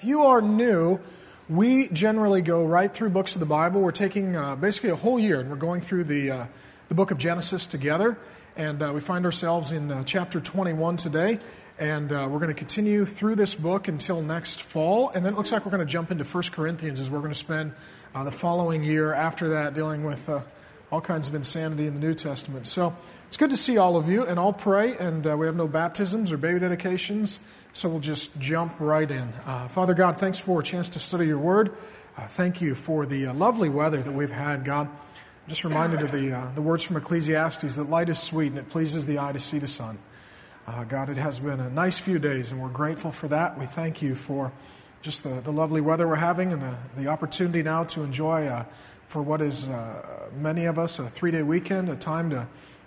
If you are new, we generally go right through books of the Bible. We're taking basically a whole year, and we're going through the book of Genesis together. And we find ourselves in chapter 21 today. And we're going to continue through this book until next fall. And then it looks like we're going to jump into 1 Corinthians as we're going to spend the following year after that dealing with all kinds of insanity in the New Testament. So it's good to see all of you, and I'll pray. And we have no baptisms or baby dedications, so we'll just jump right in. Father God, thanks for a chance to study your word. Thank you for the lovely weather that we've had, God. I'm just reminded of the words from Ecclesiastes, that light is sweet and it pleases the eye to see the sun. God, it has been a nice few days, and we're grateful for that. We thank you for just the lovely weather we're having and the opportunity now to enjoy, for what is many of us, a 3-day weekend, a time to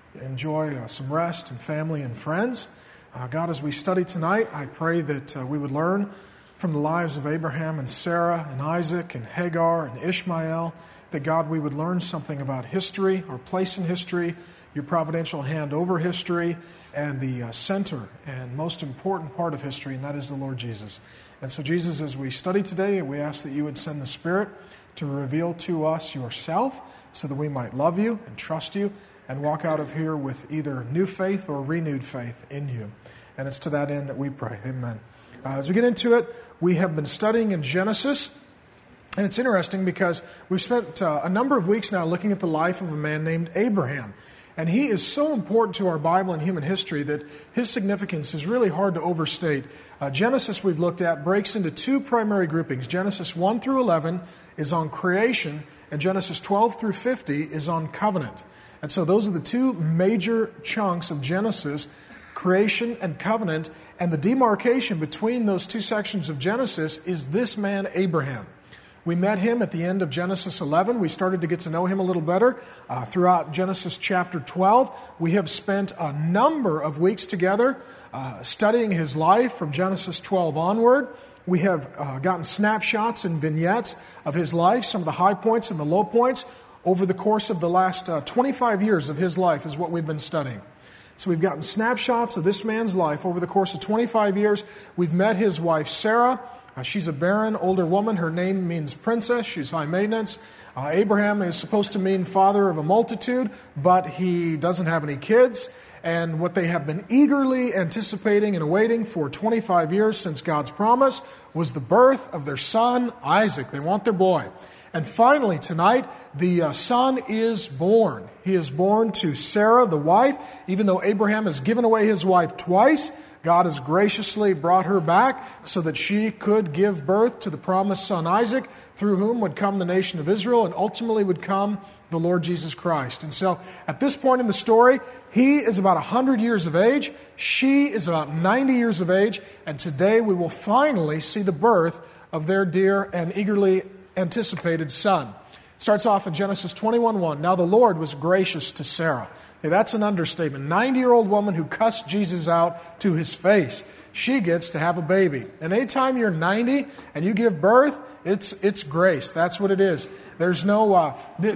enjoy some rest and family and friends. God, as we study tonight, I pray that we would learn from the lives of Abraham and Sarah and Isaac and Hagar and Ishmael, that God, we would learn something about history, our place in history, your providential hand over history, and the center and most important part of history, and that is the Lord Jesus. And so, Jesus, as we study today, we ask that you would send the Spirit to reveal to us yourself so that we might love you and trust you and walk out of here with either new faith or renewed faith in you. And it's to that end that we pray. Amen. As we get into it, we have been studying in Genesis. And it's interesting because we've spent a number of weeks now looking at the life of a man named Abraham. And he is so important to our Bible and human history that his significance is really hard to overstate. Genesis, we've looked at, breaks into two primary groupings. Genesis 1 through 11 is on creation, and Genesis 12 through 50 is on covenant. And so those are the two major chunks of Genesis, creation and covenant. And the demarcation between those two sections of Genesis is this man, Abraham. We met him at the end of Genesis 11. We started to get to know him a little better throughout Genesis chapter 12. We have spent a number of weeks together studying his life from Genesis 12 onward. We have gotten snapshots and vignettes of his life, some of the high points and the low points over the course of the last 25 years of his life is what we've been studying. So we've gotten snapshots of this man's life over the course of 25 years. We've met his wife, Sarah. She's a barren, older woman. Her name means princess. She's high maintenance. Abraham is supposed to mean father of a multitude, but he doesn't have any kids. And what they have been eagerly anticipating and awaiting for 25 years since God's promise was the birth of their son, Isaac. They want their boy. And finally, tonight, the son is born. He is born to Sarah, the wife. Even though Abraham has given away his wife twice, God has graciously brought her back so that she could give birth to the promised son Isaac, through whom would come the nation of Israel and ultimately would come the Lord Jesus Christ. And so at this point in the story, he is about 100 years of age. She is about 90 years of age. And today we will finally see the birth of their dear and eagerly anticipated son. Starts off in Genesis 21:1. Now the Lord was gracious to Sarah. Okay, that's an understatement. 90-year-old woman who cussed Jesus out to his face. She gets to have a baby. And anytime you're 90 and you give birth, it's grace. That's what it is. There's no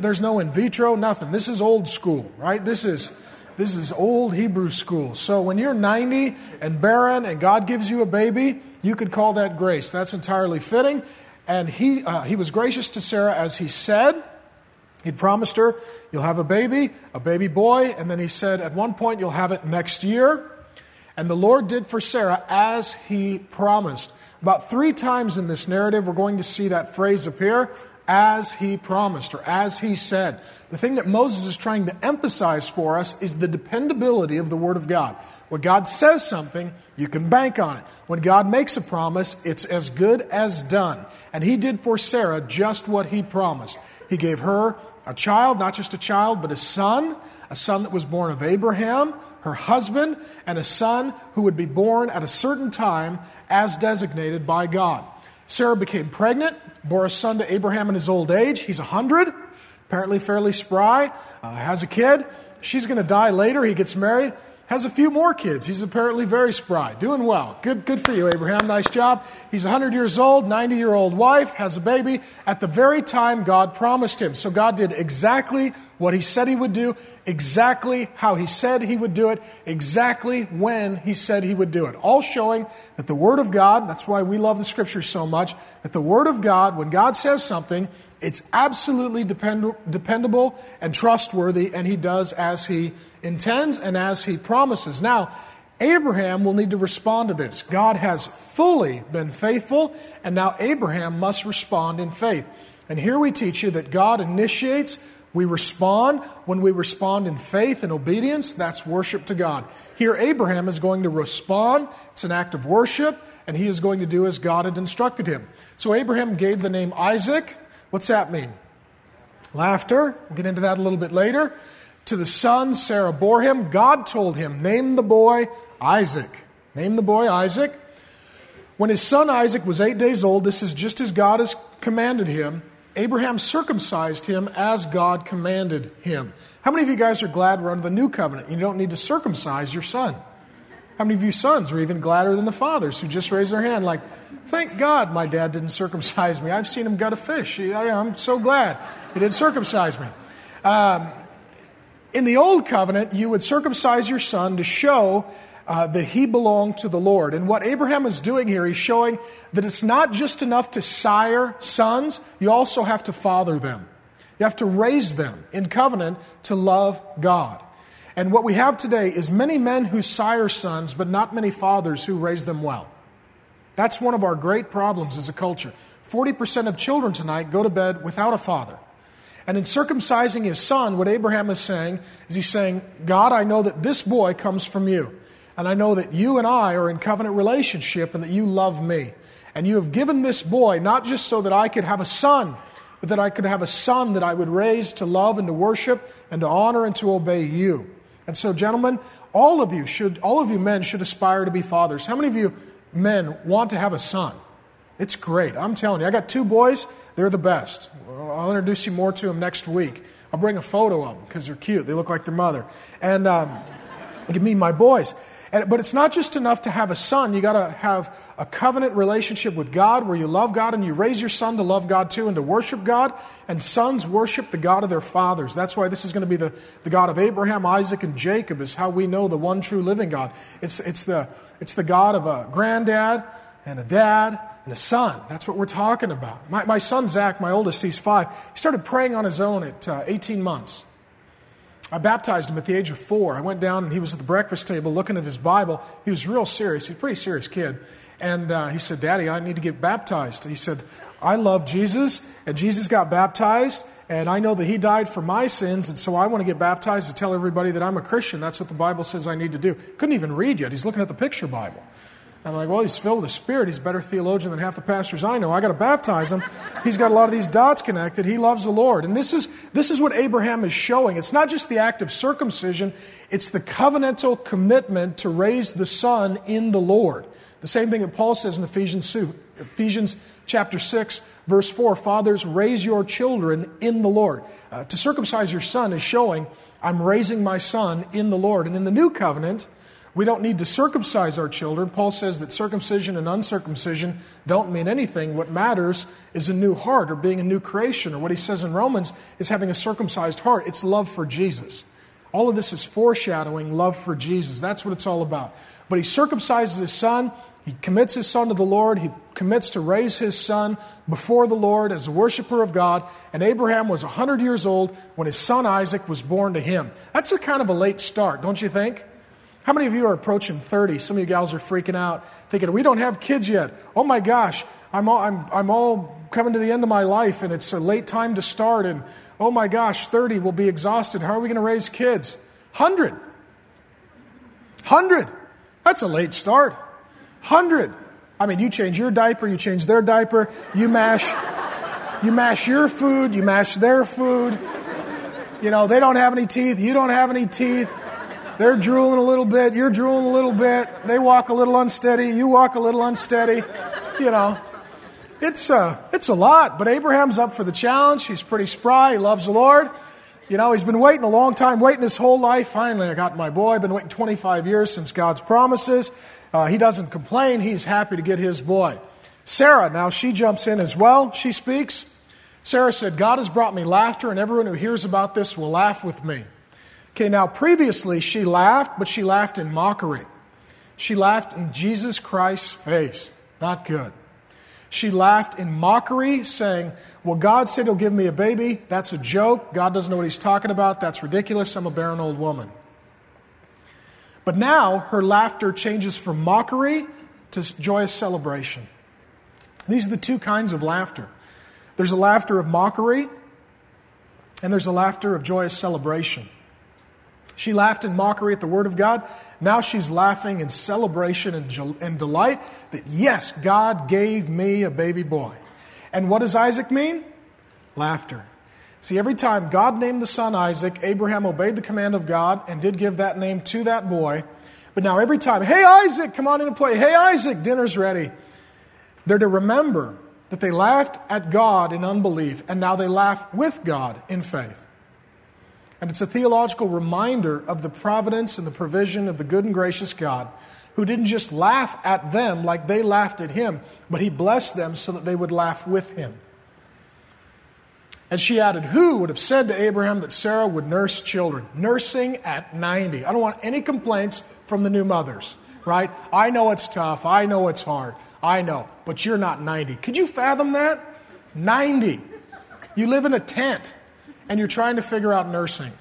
in vitro, nothing. This is old school, right? This is old Hebrew school. So when you're 90 and barren and God gives you a baby, you could call that grace. That's entirely fitting. And he was gracious to Sarah as he said. He'd promised her, you'll have a baby boy. And then he said, at one point, you'll have it next year. And the Lord did for Sarah as he promised. About 3 times in this narrative, we're going to see that phrase appear, as he promised, or as he said. The thing that Moses is trying to emphasize for us is the dependability of the Word of God. When God says something, you can bank on it. When God makes a promise, it's as good as done. And he did for Sarah just what he promised. He gave her a child, not just a child, but a son that was born of Abraham, her husband, and a son who would be born at a certain time as designated by God. Sarah became pregnant, bore a son to Abraham in his old age. He's 100, apparently fairly spry, has a kid. She's going to die later. He gets married, has a few more kids. He's apparently very spry, doing well. Good for you, Abraham. Nice job. He's 100 years old, 90-year-old wife, has a baby at the very time God promised him. So God did exactly what he said he would do, exactly how he said he would do it, exactly when he said he would do it. All showing that the Word of God, that's why we love the Scriptures so much, that the Word of God, when God says something, it's absolutely dependable and trustworthy, and he does as he intends and as he promises. Now, Abraham will need to respond to this. God has fully been faithful, and now Abraham must respond in faith. And here we teach you that God initiates, we respond. When we respond in faith and obedience, that's worship to God. Here Abraham is going to respond. It's an act of worship, and he is going to do as God had instructed him. So Abraham gave the name Isaac. What's that mean? Laughter. We'll get into that a little bit later. To the son Sarah bore him. God told him, name the boy Isaac. Name the boy Isaac. When his son Isaac was 8 days old, this is just as God has commanded him, Abraham circumcised him as God commanded him. How many of you guys are glad we're under the new covenant? You don't need to circumcise your son. How many of you sons are even gladder than the fathers who just raised their hand like, thank God my dad didn't circumcise me. I've seen him gut a fish. I'm so glad he didn't circumcise me. In the old covenant, you would circumcise your son to show that he belonged to the Lord. And what Abraham is doing here, he's showing that it's not just enough to sire sons, you also have to father them. You have to raise them in covenant to love God. And what we have today is many men who sire sons, but not many fathers who raise them well. That's one of our great problems as a culture. 40% of children tonight go to bed without a father. And in circumcising his son, what Abraham is saying is he's saying, God, I know that this boy comes from you. And I know that you and I are in covenant relationship and that you love me. And you have given this boy not just so that I could have a son, but that I could have a son that I would raise to love and to worship and to honor and to obey you. And so, gentlemen, all of you men should aspire to be fathers. How many of you men want to have a son? It's great. I'm telling you, I got 2 boys. They're the best. I'll introduce you more to them next week. I'll bring a photo of them because they're cute. They look like their mother. And give me my boys. But it's not just enough to have a son. You got to have a covenant relationship with God where you love God and you raise your son to love God too and to worship God. And sons worship the God of their fathers. That's why this is going to be the God of Abraham, Isaac, and Jacob is how we know the one true living God. It's the God of a granddad and a dad and a son. That's what we're talking about. My son Zach, my oldest, he's 5. He started praying on his own at 18 months. I baptized him at the age of 4. I went down and he was at the breakfast table looking at his Bible. He was real serious. He's a pretty serious kid. And he said, Daddy, I need to get baptized. He said, I love Jesus, and Jesus got baptized, and I know that he died for my sins, and so I want to get baptized to tell everybody that I'm a Christian. That's what the Bible says I need to do. Couldn't even read yet. He's looking at the picture Bible. I'm like, well, he's filled with the Spirit. He's a better theologian than half the pastors I know. I got to baptize him. He's got a lot of these dots connected. He loves the Lord. And this is what Abraham is showing. It's not just the act of circumcision. It's the covenantal commitment to raise the son in the Lord. The same thing that Paul says in Ephesians chapter 6, verse 4, fathers, raise your children in the Lord. To circumcise your son is showing, I'm raising my son in the Lord. And in the new covenant, we don't need to circumcise our children. Paul says that circumcision and uncircumcision don't mean anything. What matters is a new heart or being a new creation. Or what he says in Romans is having a circumcised heart. It's love for Jesus. All of this is foreshadowing love for Jesus. That's what it's all about. But he circumcises his son. He commits his son to the Lord. He commits to raise his son before the Lord as a worshiper of God. And Abraham was 100 years old when his son Isaac was born to him. That's a kind of a late start, don't you think? How many of you are approaching 30? Some of you gals are freaking out, thinking, we don't have kids yet. Oh my gosh, I'm all coming to the end of my life, and it's a late time to start, and oh my gosh, 30 will be exhausted. How are we going to raise kids? 100. That's a late start. 100. I mean, you change your diaper, you change their diaper, you mash your food, you mash their food. You know, they don't have any teeth, you don't have any teeth. They're drooling a little bit, you're drooling a little bit. They walk a little unsteady, you walk a little unsteady. You know, it's a lot. But Abraham's up for the challenge. He's pretty spry. He loves the Lord. You know, he's been waiting a long time, waiting his whole life. Finally, I got my boy. I've been waiting 25 years since God's promises. He doesn't complain. He's happy to get his boy. Sarah, now she jumps in as well. She speaks. Sarah said, God has brought me laughter, and everyone who hears about this will laugh with me. Okay, now previously she laughed, but she laughed in mockery. She laughed in Jesus Christ's face. Not good. She laughed in mockery, saying, well, God said he'll give me a baby. That's a joke. God doesn't know what he's talking about. That's ridiculous. I'm a barren old woman. But now her laughter changes from mockery to joyous celebration. These are the two kinds of laughter. There's a laughter of mockery, and there's a laughter of joyous celebration. She laughed in mockery at the Word of God. Now she's laughing in celebration and delight that, yes, God gave me a baby boy. And what does Isaac mean? Laughter. See, every time God named the son Isaac, Abraham obeyed the command of God and did give that name to that boy. But now every time, hey, Isaac, come on in and play. Hey, Isaac, dinner's ready. They're to remember that they laughed at God in unbelief, and now they laugh with God in faith. And it's a theological reminder of the providence and the provision of the good and gracious God, who didn't just laugh at them like they laughed at him, but he blessed them so that they would laugh with him. And she added, who would have said to Abraham that Sarah would nurse children? Nursing at 90. I don't want any complaints from the new mothers, right? I know it's tough. I know it's hard. I know. But you're not 90. Could you fathom that? 90. You live in a tent, and you're trying to figure out nursing.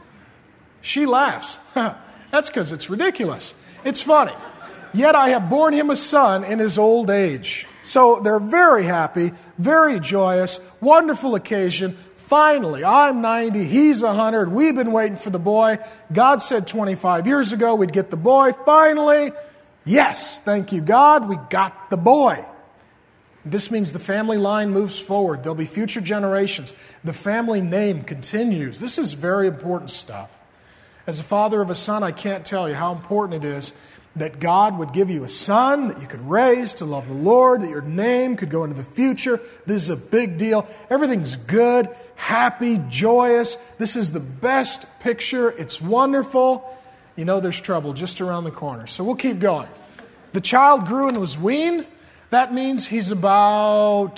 She laughs. That's because it's ridiculous. It's funny. Yet I have borne him a son in his old age. So they're very happy, very joyous, wonderful occasion. Finally, I'm 90, he's 100. We've been waiting for the boy. God said 25 years ago we'd get the boy. Finally, yes, thank you, God, we got the boy. This means the family line moves forward. There'll be future generations. The family name continues. This is very important stuff. As a father of a son, I can't tell you how important it is that God would give you a son that you could raise to love the Lord, that your name could go into the future. This is a big deal. Everything's good, happy, joyous. This is the best picture. It's wonderful. You know there's trouble just around the corner. So we'll keep going. The child grew and was weaned. That means he's about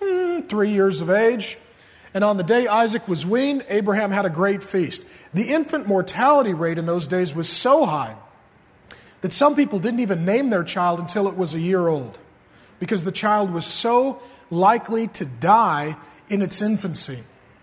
3 years of age. And on the day Isaac was weaned, Abraham had a great feast. The infant mortality rate in those days was so high that some people didn't even name their child until it was a year old, because the child was so likely to die in its infancy.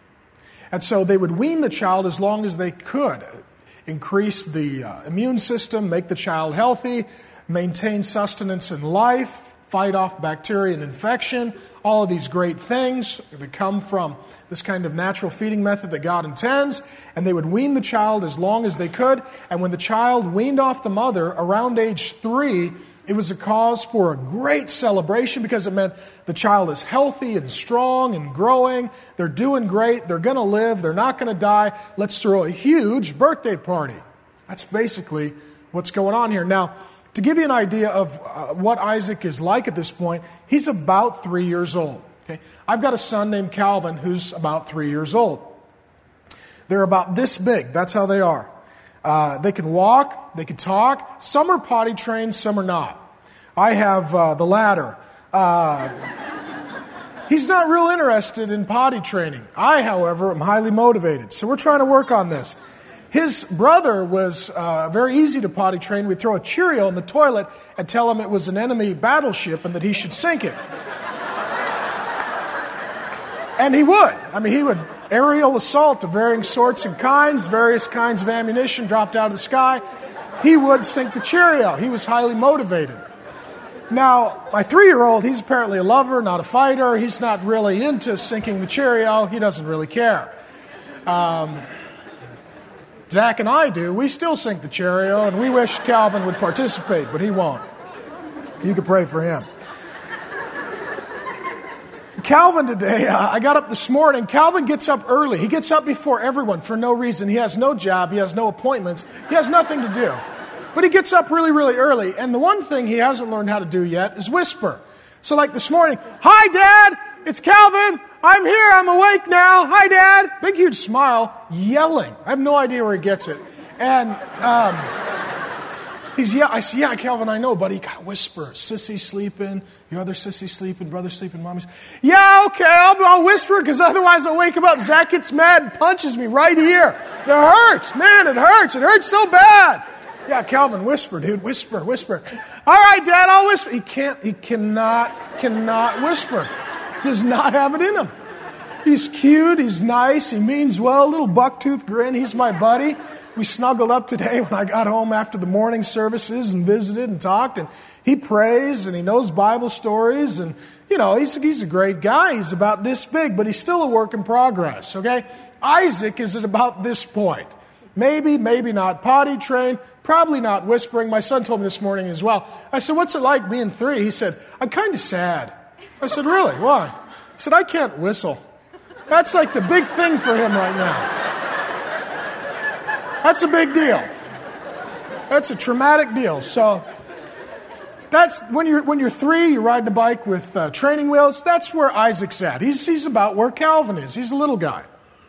And so they would wean the child as long as they could, increase the immune system, make the child healthy, maintain sustenance in life, fight off bacteria and infection, all of these great things that come from this kind of natural feeding method that God intends. And they would wean the child as long as they could. And when the child weaned off the mother around age 3, it was a cause for a great celebration, because it meant the child is healthy and strong and growing. They're doing great. They're going to live. They're not going to die. Let's throw a huge birthday party. That's basically what's going on here. Now, to give you an idea of what Isaac is like at this point, he's about 3 years old. Okay? I've got a son named Calvin who's about 3 years old. They're about this big. That's how they are. They can walk. They can talk. Some are potty trained. Some are not. I have the latter. He's not real interested in potty training. I, however, am highly motivated. So we're trying to work on this. His brother was very easy to potty train. We'd throw a Cheerio in the toilet and tell him it was an enemy battleship and that he should sink it. And he would. I mean, he would aerial assault of varying sorts and kinds, various kinds of ammunition dropped out of the sky. He would sink the Cheerio. He was highly motivated. Now, my 3-year-old, he's apparently a lover, not a fighter. He's not really into sinking the Cheerio. He doesn't really care. Zach and I do. We still sink the Cheerio, and we wish Calvin would participate, but he won't. You could pray for him. Calvin today, I got up this morning. Calvin gets up early. He gets up before everyone for no reason. He has no job. He has no appointments. He has nothing to do. But he gets up really, really early. And the one thing he hasn't learned how to do yet is whisper. So like this morning, "Hi, Dad, it's Calvin. I'm here. I'm awake now. Hi, Dad." Big, huge smile, yelling. I have no idea where he gets it. And I said, yeah, Calvin, I know, buddy. You got to whisper. Sissy's sleeping. Your other sissy's sleeping. Brother's sleeping. Mommy's. Yeah, okay, I'll whisper because otherwise I'll wake him up. Zach gets mad and punches me right here. It hurts. Man, it hurts. It hurts so bad. Yeah, Calvin, whisper, dude. Whisper. All right, Dad, I'll whisper. He cannot whisper. Does not have it in him. He's cute. He's nice. He means well. Little bucktooth grin. He's my buddy. We snuggled up today when I got home after the morning services and visited and talked. And he prays and he knows Bible stories. And, he's a great guy. He's about this big, but he's still a work in progress, okay? Isaac is at about this point. Maybe not potty trained, probably not whispering. My son told me this morning as well. I said, what's it like being 3? He said, I'm kind of sad. I said, really? Why? He said, I can't whistle. That's like the big thing for him right now. That's a big deal. That's a traumatic deal. So that's when you're 3, you're riding a bike with training wheels. That's where Isaac's at. He's about where Calvin is. He's a little guy.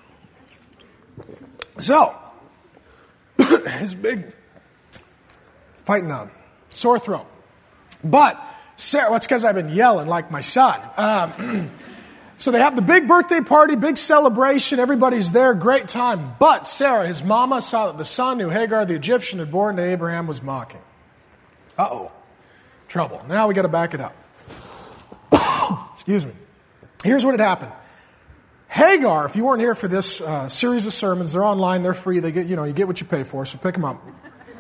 So he's big, fighting a sore throat. But Sarah, that's because I've been yelling like my son. So they have the big birthday party, big celebration. Everybody's there, great time. But Sarah, his mama, saw that the son who Hagar the Egyptian had born to Abraham was mocking. Uh-oh. Trouble. Now we got to back it up. Excuse me. Here's what had happened. Hagar, if you weren't here for this series of sermons, they're online, they're free. They get, you get what you pay for, so pick them up.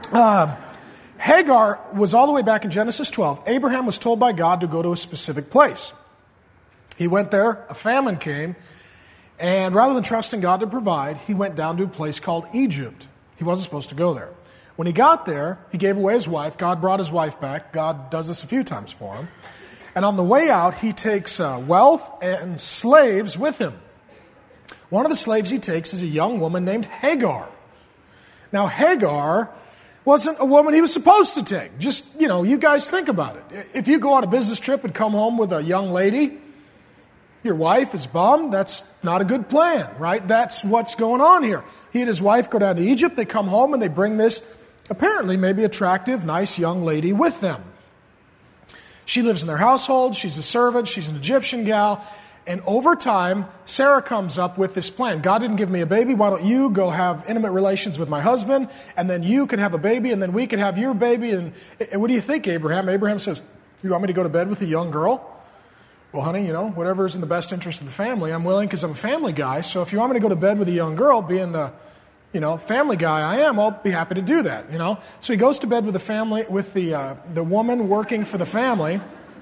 Hagar was all the way back in Genesis 12. Abraham was told by God to go to a specific place. He went there, a famine came, and rather than trusting God to provide, he went down to a place called Egypt. He wasn't supposed to go there. When he got there, he gave away his wife. God brought his wife back. God does this a few times for him. And on the way out, he takes wealth and slaves with him. One of the slaves he takes is a young woman named Hagar. Now, Hagar wasn't a woman he was supposed to take. Just, you guys think about it. If you go on a business trip and come home with a young lady, your wife is bummed. That's not a good plan, right? That's what's going on here. He and his wife go down to Egypt. They come home and they bring this apparently maybe attractive, nice young lady with them. She lives in their household. She's a servant. She's an Egyptian gal. And over time, Sarah comes up with this plan. God didn't give me a baby. Why don't you go have intimate relations with my husband, and then you can have a baby, and then we can have your baby. And what do you think, Abraham? Abraham says, you want me to go to bed with a young girl? Well, honey, whatever's in the best interest of the family, I'm willing because I'm a family guy. So if you want me to go to bed with a young girl, being the, family guy I am, I'll be happy to do that, So he goes to bed with the woman working for the family.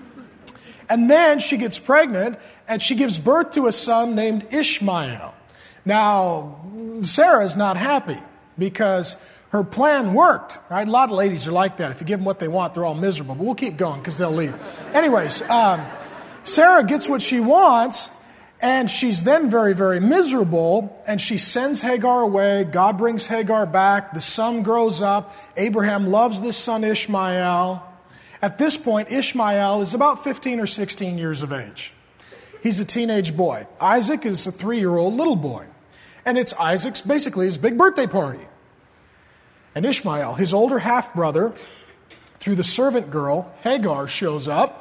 And then she gets pregnant, and she gives birth to a son named Ishmael. Now, Sarah's not happy because her plan worked, right? A lot of ladies are like that. If you give them what they want, they're all miserable. But we'll keep going because they'll leave. Anyways, Sarah gets what she wants, and she's then very, very miserable, and she sends Hagar away. God brings Hagar back. The son grows up. Abraham loves this son Ishmael. At this point, Ishmael is about 15 or 16 years of age. He's a teenage boy. Isaac is a 3-year-old little boy. And it's Isaac's, basically, his big birthday party. And Ishmael, his older half-brother, through the servant girl, Hagar, shows up.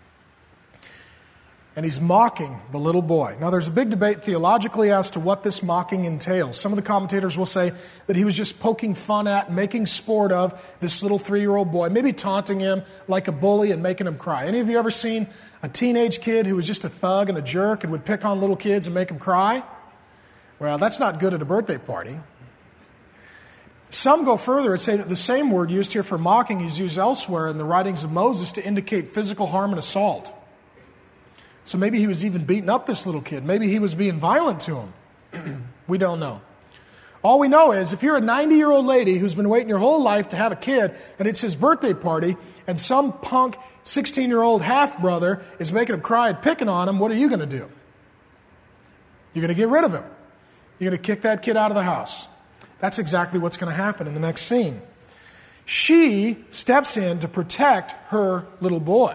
And he's mocking the little boy. Now, there's a big debate theologically as to what this mocking entails. Some of the commentators will say that he was just poking fun at, making sport of this little 3-year-old boy, maybe taunting him like a bully and making him cry. Any of you ever seen a teenage kid who was just a thug and a jerk and would pick on little kids and make them cry? Well, that's not good at a birthday party. Some go further and say that the same word used here for mocking is used elsewhere in the writings of Moses to indicate physical harm and assault. So maybe he was even beating up this little kid. Maybe he was being violent to him. We don't know. All we know is if you're a 90-year-old lady who's been waiting your whole life to have a kid and it's his birthday party and some punk 16-year-old half-brother is making him cry and picking on him, what are you going to do? You're going to get rid of him. You're going to kick that kid out of the house. That's exactly what's going to happen in the next scene. She steps in to protect her little boy.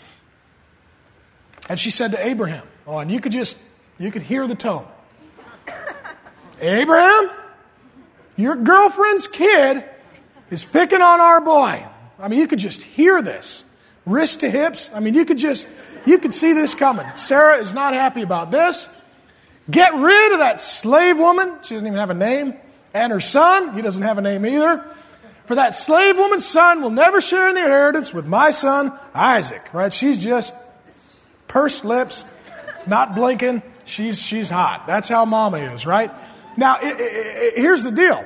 And she said to Abraham, and you could hear the tone. Abraham, your girlfriend's kid is picking on our boy. I mean, you could just hear this. Wrist to hips. I mean, you could see this coming. Sarah is not happy about this. Get rid of that slave woman. She doesn't even have a name. And her son, he doesn't have a name either. For that slave woman's son will never share in the inheritance with my son, Isaac. Right? She's just pursed lips, not blinking. She's hot. That's how mama is, right? Now, here's the deal.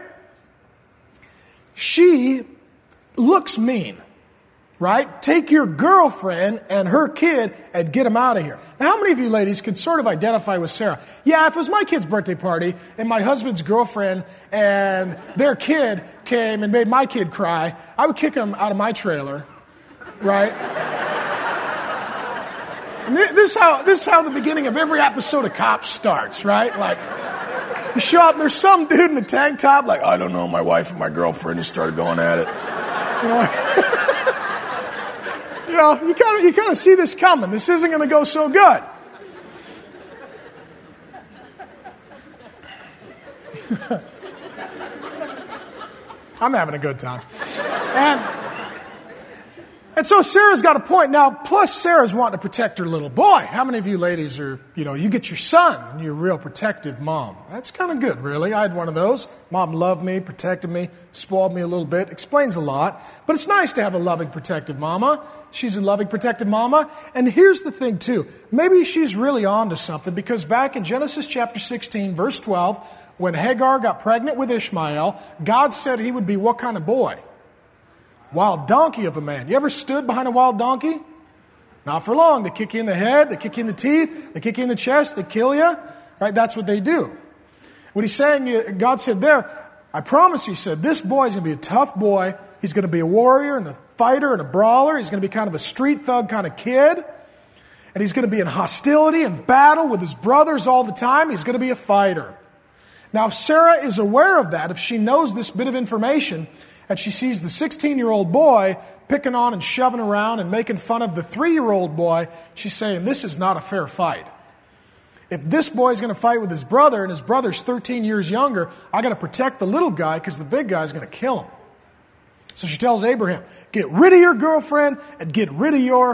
She looks mean, right? Take your girlfriend and her kid and get them out of here. Now, how many of you ladies can sort of identify with Sarah? Yeah, if it was my kid's birthday party and my husband's girlfriend and their kid came and made my kid cry, I would kick them out of my trailer, right? And this is how the beginning of every episode of Cops starts, right? Like, you show up, there's some dude in a tank top, like, I don't know, my wife and my girlfriend just started going at it. You kind of see this coming. This isn't going to go so good. I'm having a good time. And so Sarah's got a point. Now, plus Sarah's wanting to protect her little boy. How many of you ladies are, you get your son and you're a real protective mom? That's kind of good, really. I had one of those. Mom loved me, protected me, spoiled me a little bit. Explains a lot. But it's nice to have a loving, protective mama. She's a loving, protective mama. And here's the thing, too. Maybe she's really on to something, because back in Genesis chapter 16, verse 12, when Hagar got pregnant with Ishmael, God said he would be what kind of boy? Wild donkey of a man. You ever stood behind a wild donkey? Not for long. They kick you in the head, they kick you in the teeth, they kick you in the chest, they kill you. Right? That's what they do. What he's saying, God said there, I promise you, he said, this boy is going to be a tough boy. He's going to be a warrior and a fighter and a brawler. He's going to be kind of a street thug kind of kid. And he's going to be in hostility and battle with his brothers all the time. He's going to be a fighter. Now, if Sarah is aware of that, if she knows this bit of information, and she sees the 16-year-old boy picking on and shoving around and making fun of the 3-year-old boy, she's saying, this is not a fair fight. If this boy's going to fight with his brother and his brother's 13 years younger, I got to protect the little guy because the big guy's going to kill him. So she tells Abraham, get rid of your girlfriend and get rid of your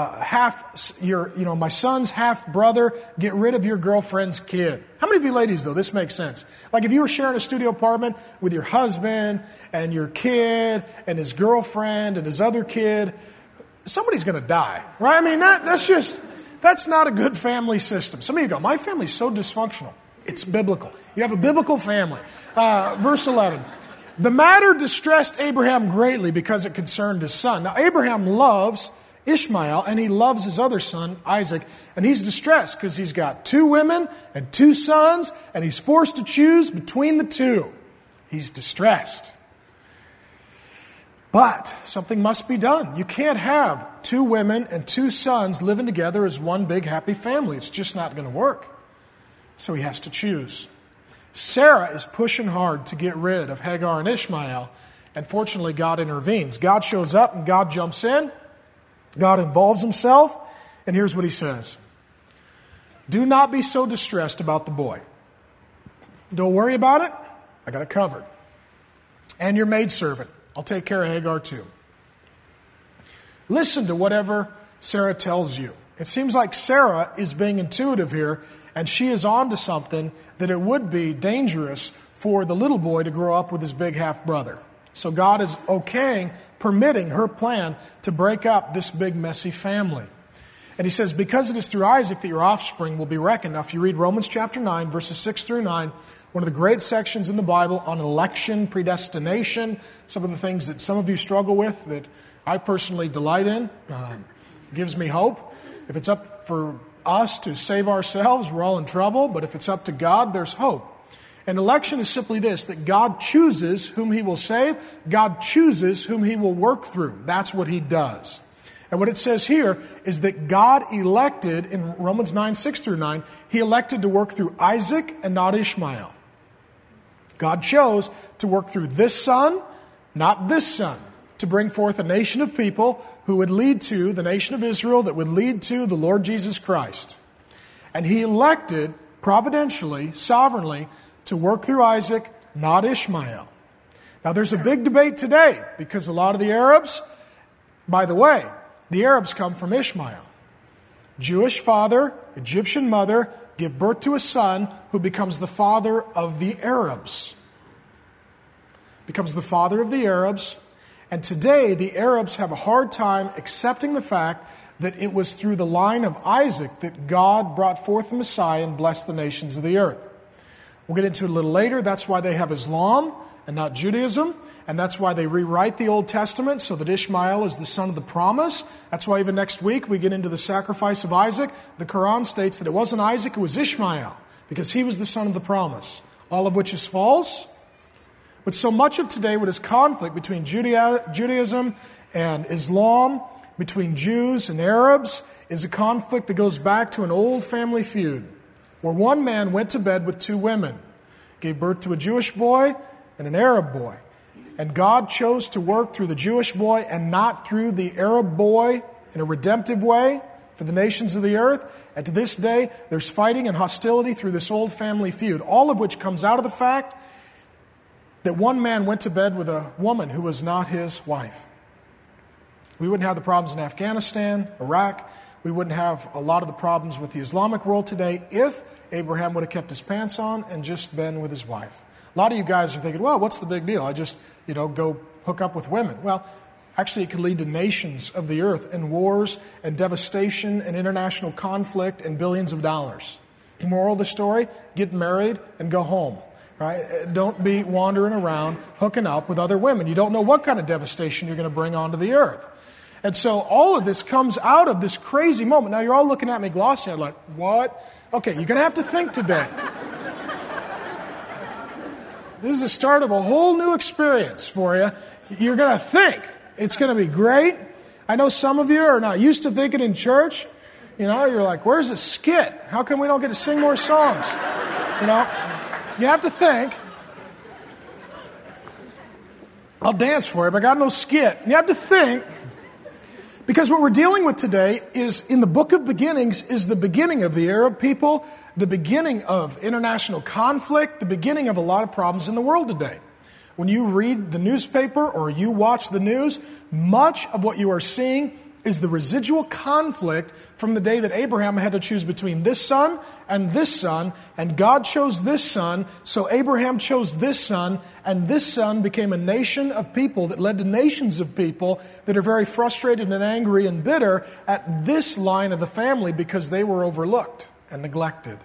my son's half brother. Get rid of your girlfriend's kid. How many of you ladies, though, this makes sense? Like if you were sharing a studio apartment with your husband and your kid and his girlfriend and his other kid, somebody's going to die, right? I mean, that's not a good family system. Some of you go, my family's so dysfunctional. It's biblical. You have a biblical family. Verse 11. The matter distressed Abraham greatly because it concerned his son. Now, Abraham loves Ishmael, and he loves his other son, Isaac, and he's distressed because he's got 2 women and 2 sons, and he's forced to choose between the 2. He's distressed. But something must be done. You can't have 2 women and 2 sons living together as one big happy family. It's just not going to work. So he has to choose. Sarah is pushing hard to get rid of Hagar and Ishmael, and fortunately God intervenes. God shows up and God jumps in. God involves himself, and here's what he says. Do not be so distressed about the boy. Don't worry about it. I got it covered. And your maidservant. I'll take care of Hagar too. Listen to whatever Sarah tells you. It seems like Sarah is being intuitive here, and she is on to something that it would be dangerous for the little boy to grow up with his big half-brother. So God is permitting her plan to break up this big, messy family. And he says, because it is through Isaac that your offspring will be reckoned. Now, if you read Romans chapter 9, verses 6 through 9, one of the great sections in the Bible on election, predestination, some of the things that some of you struggle with that I personally delight in, gives me hope. If it's up for us to save ourselves, we're all in trouble. But if it's up to God, there's hope. And election is simply this, that God chooses whom he will save. God chooses whom he will work through. That's what he does. And what it says here is that God elected, in Romans 9, 6 through 9, he elected to work through Isaac and not Ishmael. God chose to work through this son, not this son, to bring forth a nation of people who would lead to the nation of Israel, that would lead to the Lord Jesus Christ. And he elected providentially, sovereignly, to work through Isaac, not Ishmael. Now, there's a big debate today because a lot of the Arabs, by the way, the Arabs come from Ishmael. Jewish father, Egyptian mother, give birth to a son who becomes the father of the Arabs. Becomes the father of the Arabs. And today, the Arabs have a hard time accepting the fact that it was through the line of Isaac that God brought forth the Messiah and blessed the nations of the earth. We'll get into it a little later. That's why they have Islam and not Judaism. And that's why they rewrite the Old Testament so that Ishmael is the son of the promise. That's why even next week we get into the sacrifice of Isaac. The Quran states that it wasn't Isaac, it was Ishmael, because he was the son of the promise. All of which is false. But so much of today, what is conflict between Judaism and Islam, between Jews and Arabs, is a conflict that goes back to an old family feud, where one man went to bed with two women, gave birth to a Jewish boy and an Arab boy. And God chose to work through the Jewish boy and not through the Arab boy in a redemptive way for the nations of the earth. And to this day, there's fighting and hostility through this old family feud, all of which comes out of the fact that one man went to bed with a woman who was not his wife. We wouldn't have the problems in Afghanistan, Iraq. We wouldn't have a lot of the problems with the Islamic world today if Abraham would have kept his pants on and just been with his wife. A lot of you guys are thinking, well, what's the big deal? I just, go hook up with women. Well, actually, it can lead to nations of the earth and wars and devastation and international conflict and billions of dollars. The moral of the story, get married and go home. Right? Don't be wandering around hooking up with other women. You don't know what kind of devastation you're going to bring onto the earth. And so all of this comes out of this crazy moment. Now, you're all looking at me glossy. I'm like, what? Okay, you're going to have to think today. This is the start of a whole new experience for you. You're going to think. It's going to be great. I know some of you are not used to thinking in church. You're like, where's the skit? How come we don't get to sing more songs? You have to think. I'll dance for you, but I got no skit. You have to think. Because what we're dealing with today is, in the book of beginnings, is the beginning of the Arab people, the beginning of international conflict, the beginning of a lot of problems in the world today. When you read the newspaper or you watch the news, much of what you are seeing is the residual conflict from the day that Abraham had to choose between this son, and God chose this son, so Abraham chose this son, and this son became a nation of people that led to nations of people that are very frustrated and angry and bitter at this line of the family because they were overlooked and neglected.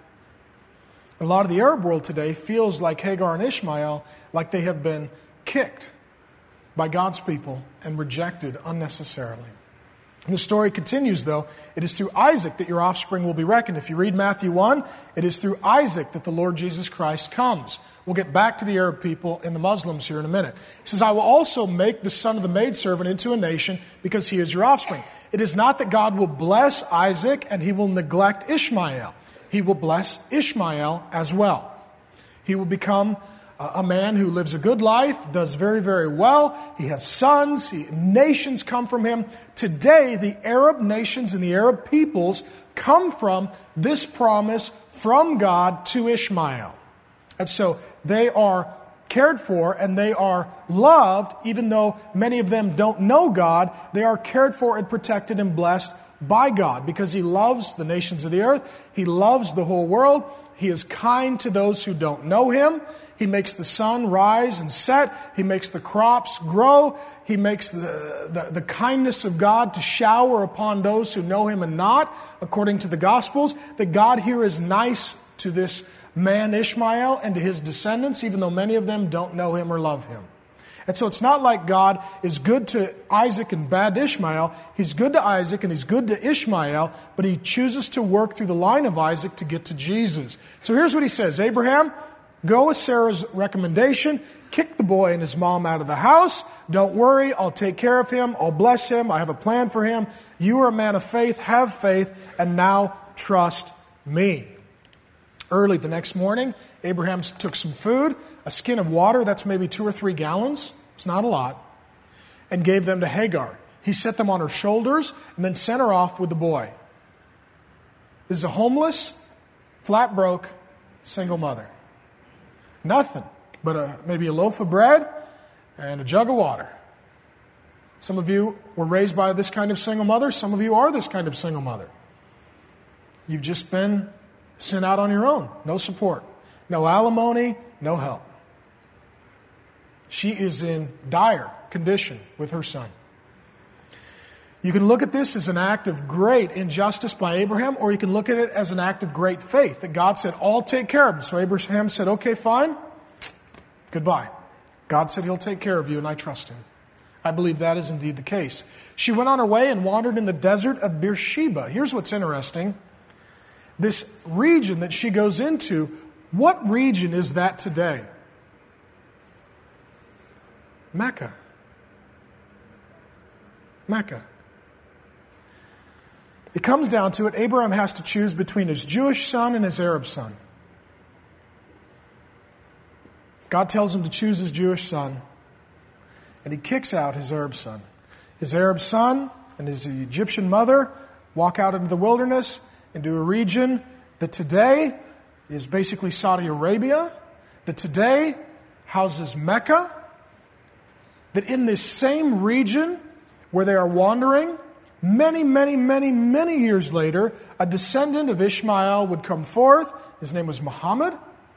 A lot of the Arab world today feels like Hagar and Ishmael, like they have been kicked by God's people and rejected unnecessarily. And the story continues, though. It is through Isaac that your offspring will be reckoned. If you read Matthew 1, it is through Isaac that the Lord Jesus Christ comes. We'll get back to the Arab people and the Muslims here in a minute. He says, I will also make the son of the maidservant into a nation because he is your offspring. It is not that God will bless Isaac and he will neglect Ishmael. He will bless Ishmael as well. He will become a man who lives a good life, does very, very well. He has sons. Nations come from him. Today, the Arab nations and the Arab peoples come from this promise from God to Ishmael. And so they are cared for and they are loved, even though many of them don't know God. They are cared for and protected and blessed by God because he loves the nations of the earth. He loves the whole world. He is kind to those who don't know him. He makes the sun rise and set. He makes the crops grow. He makes the kindness of God to shower upon those who know him and not, according to the Gospels. That God here is nice to this man Ishmael and to his descendants, even though many of them don't know him or love him. And so it's not like God is good to Isaac and bad to Ishmael. He's good to Isaac and he's good to Ishmael, but he chooses to work through the line of Isaac to get to Jesus. So here's what he says. Abraham, go with Sarah's recommendation. Kick the boy and his mom out of the house. Don't worry, I'll take care of him. I'll bless him. I have a plan for him. You are a man of faith. Have faith. And now trust me. Early the next morning, Abraham took some food, a skin of water, that's maybe 2 or 3 gallons. It's not a lot. And gave them to Hagar. He set them on her shoulders and then sent her off with the boy. This is a homeless, flat broke, single mother. Nothing but maybe a loaf of bread and a jug of water. Some of you were raised by this kind of single mother. Some of you are this kind of single mother. You've just been sent out on your own. No support. No alimony, no help. She is in dire condition with her son. You can look at this as an act of great injustice by Abraham, or you can look at it as an act of great faith, that God said, I'll take care of him. So Abraham said, okay, fine. Goodbye. God said he'll take care of you, and I trust him. I believe that is indeed the case. She went on her way and wandered in the desert of Beersheba. Here's what's interesting. This region that she goes into, what region is that today? Mecca. Mecca. It comes down to it, Abraham has to choose between his Jewish son and his Arab son. God tells him to choose his Jewish son, and he kicks out his Arab son. His Arab son and his Egyptian mother walk out into the wilderness, into a region that today is basically Saudi Arabia, that today houses Mecca, that in this same region where they are wandering, many years later, a descendant of Ishmael would come forth. His name was Muhammad.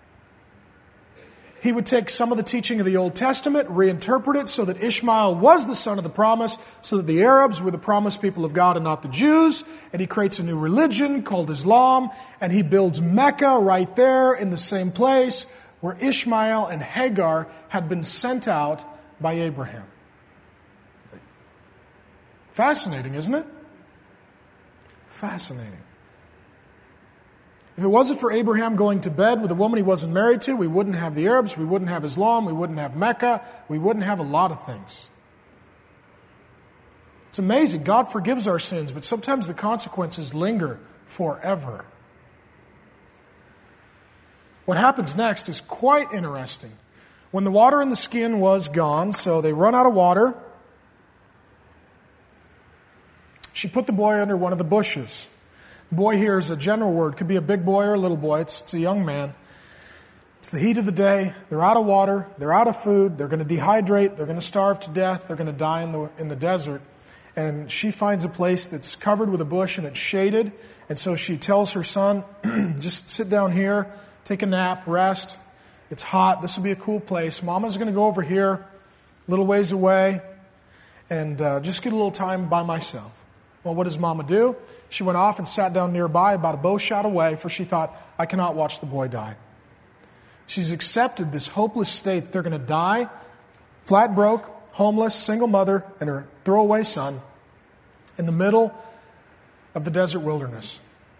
He would take some of the teaching of the Old Testament, reinterpret it so that Ishmael was the son of the promise, so that the Arabs were the promised people of God and not the Jews. And he creates a new religion called Islam, and he builds Mecca right there in the same place where Ishmael and Hagar had been sent out by Abraham. Fascinating, isn't it? Fascinating. If it wasn't for Abraham going to bed with a woman he wasn't married to, we wouldn't have the Arabs, we wouldn't have Islam, we wouldn't have Mecca, we wouldn't have a lot of things. It's amazing. God forgives our sins, but sometimes the consequences linger forever. What happens next is quite interesting. When the water in the skin was gone, so they run out of water, she put the boy under one of the bushes. The boy here is a general word. Could be a big boy or a little boy. It's a young man. It's the heat of the day. They're out of water. They're out of food. They're going to dehydrate. They're going to starve to death. They're going to die in the desert. And she finds a place that's covered with a bush and it's shaded. And so she tells her son, just sit down here, take a nap, rest. It's hot. This will be a cool place. Mama's going to go over here, a little ways away, and just get a little time by myself. Well, what does Mama do? She went off and sat down nearby, about a bow shot away, for she thought, I cannot watch the boy die. She's accepted this hopeless state that they're going to die, flat broke, homeless, single mother, and her throwaway son in the middle of the desert wilderness.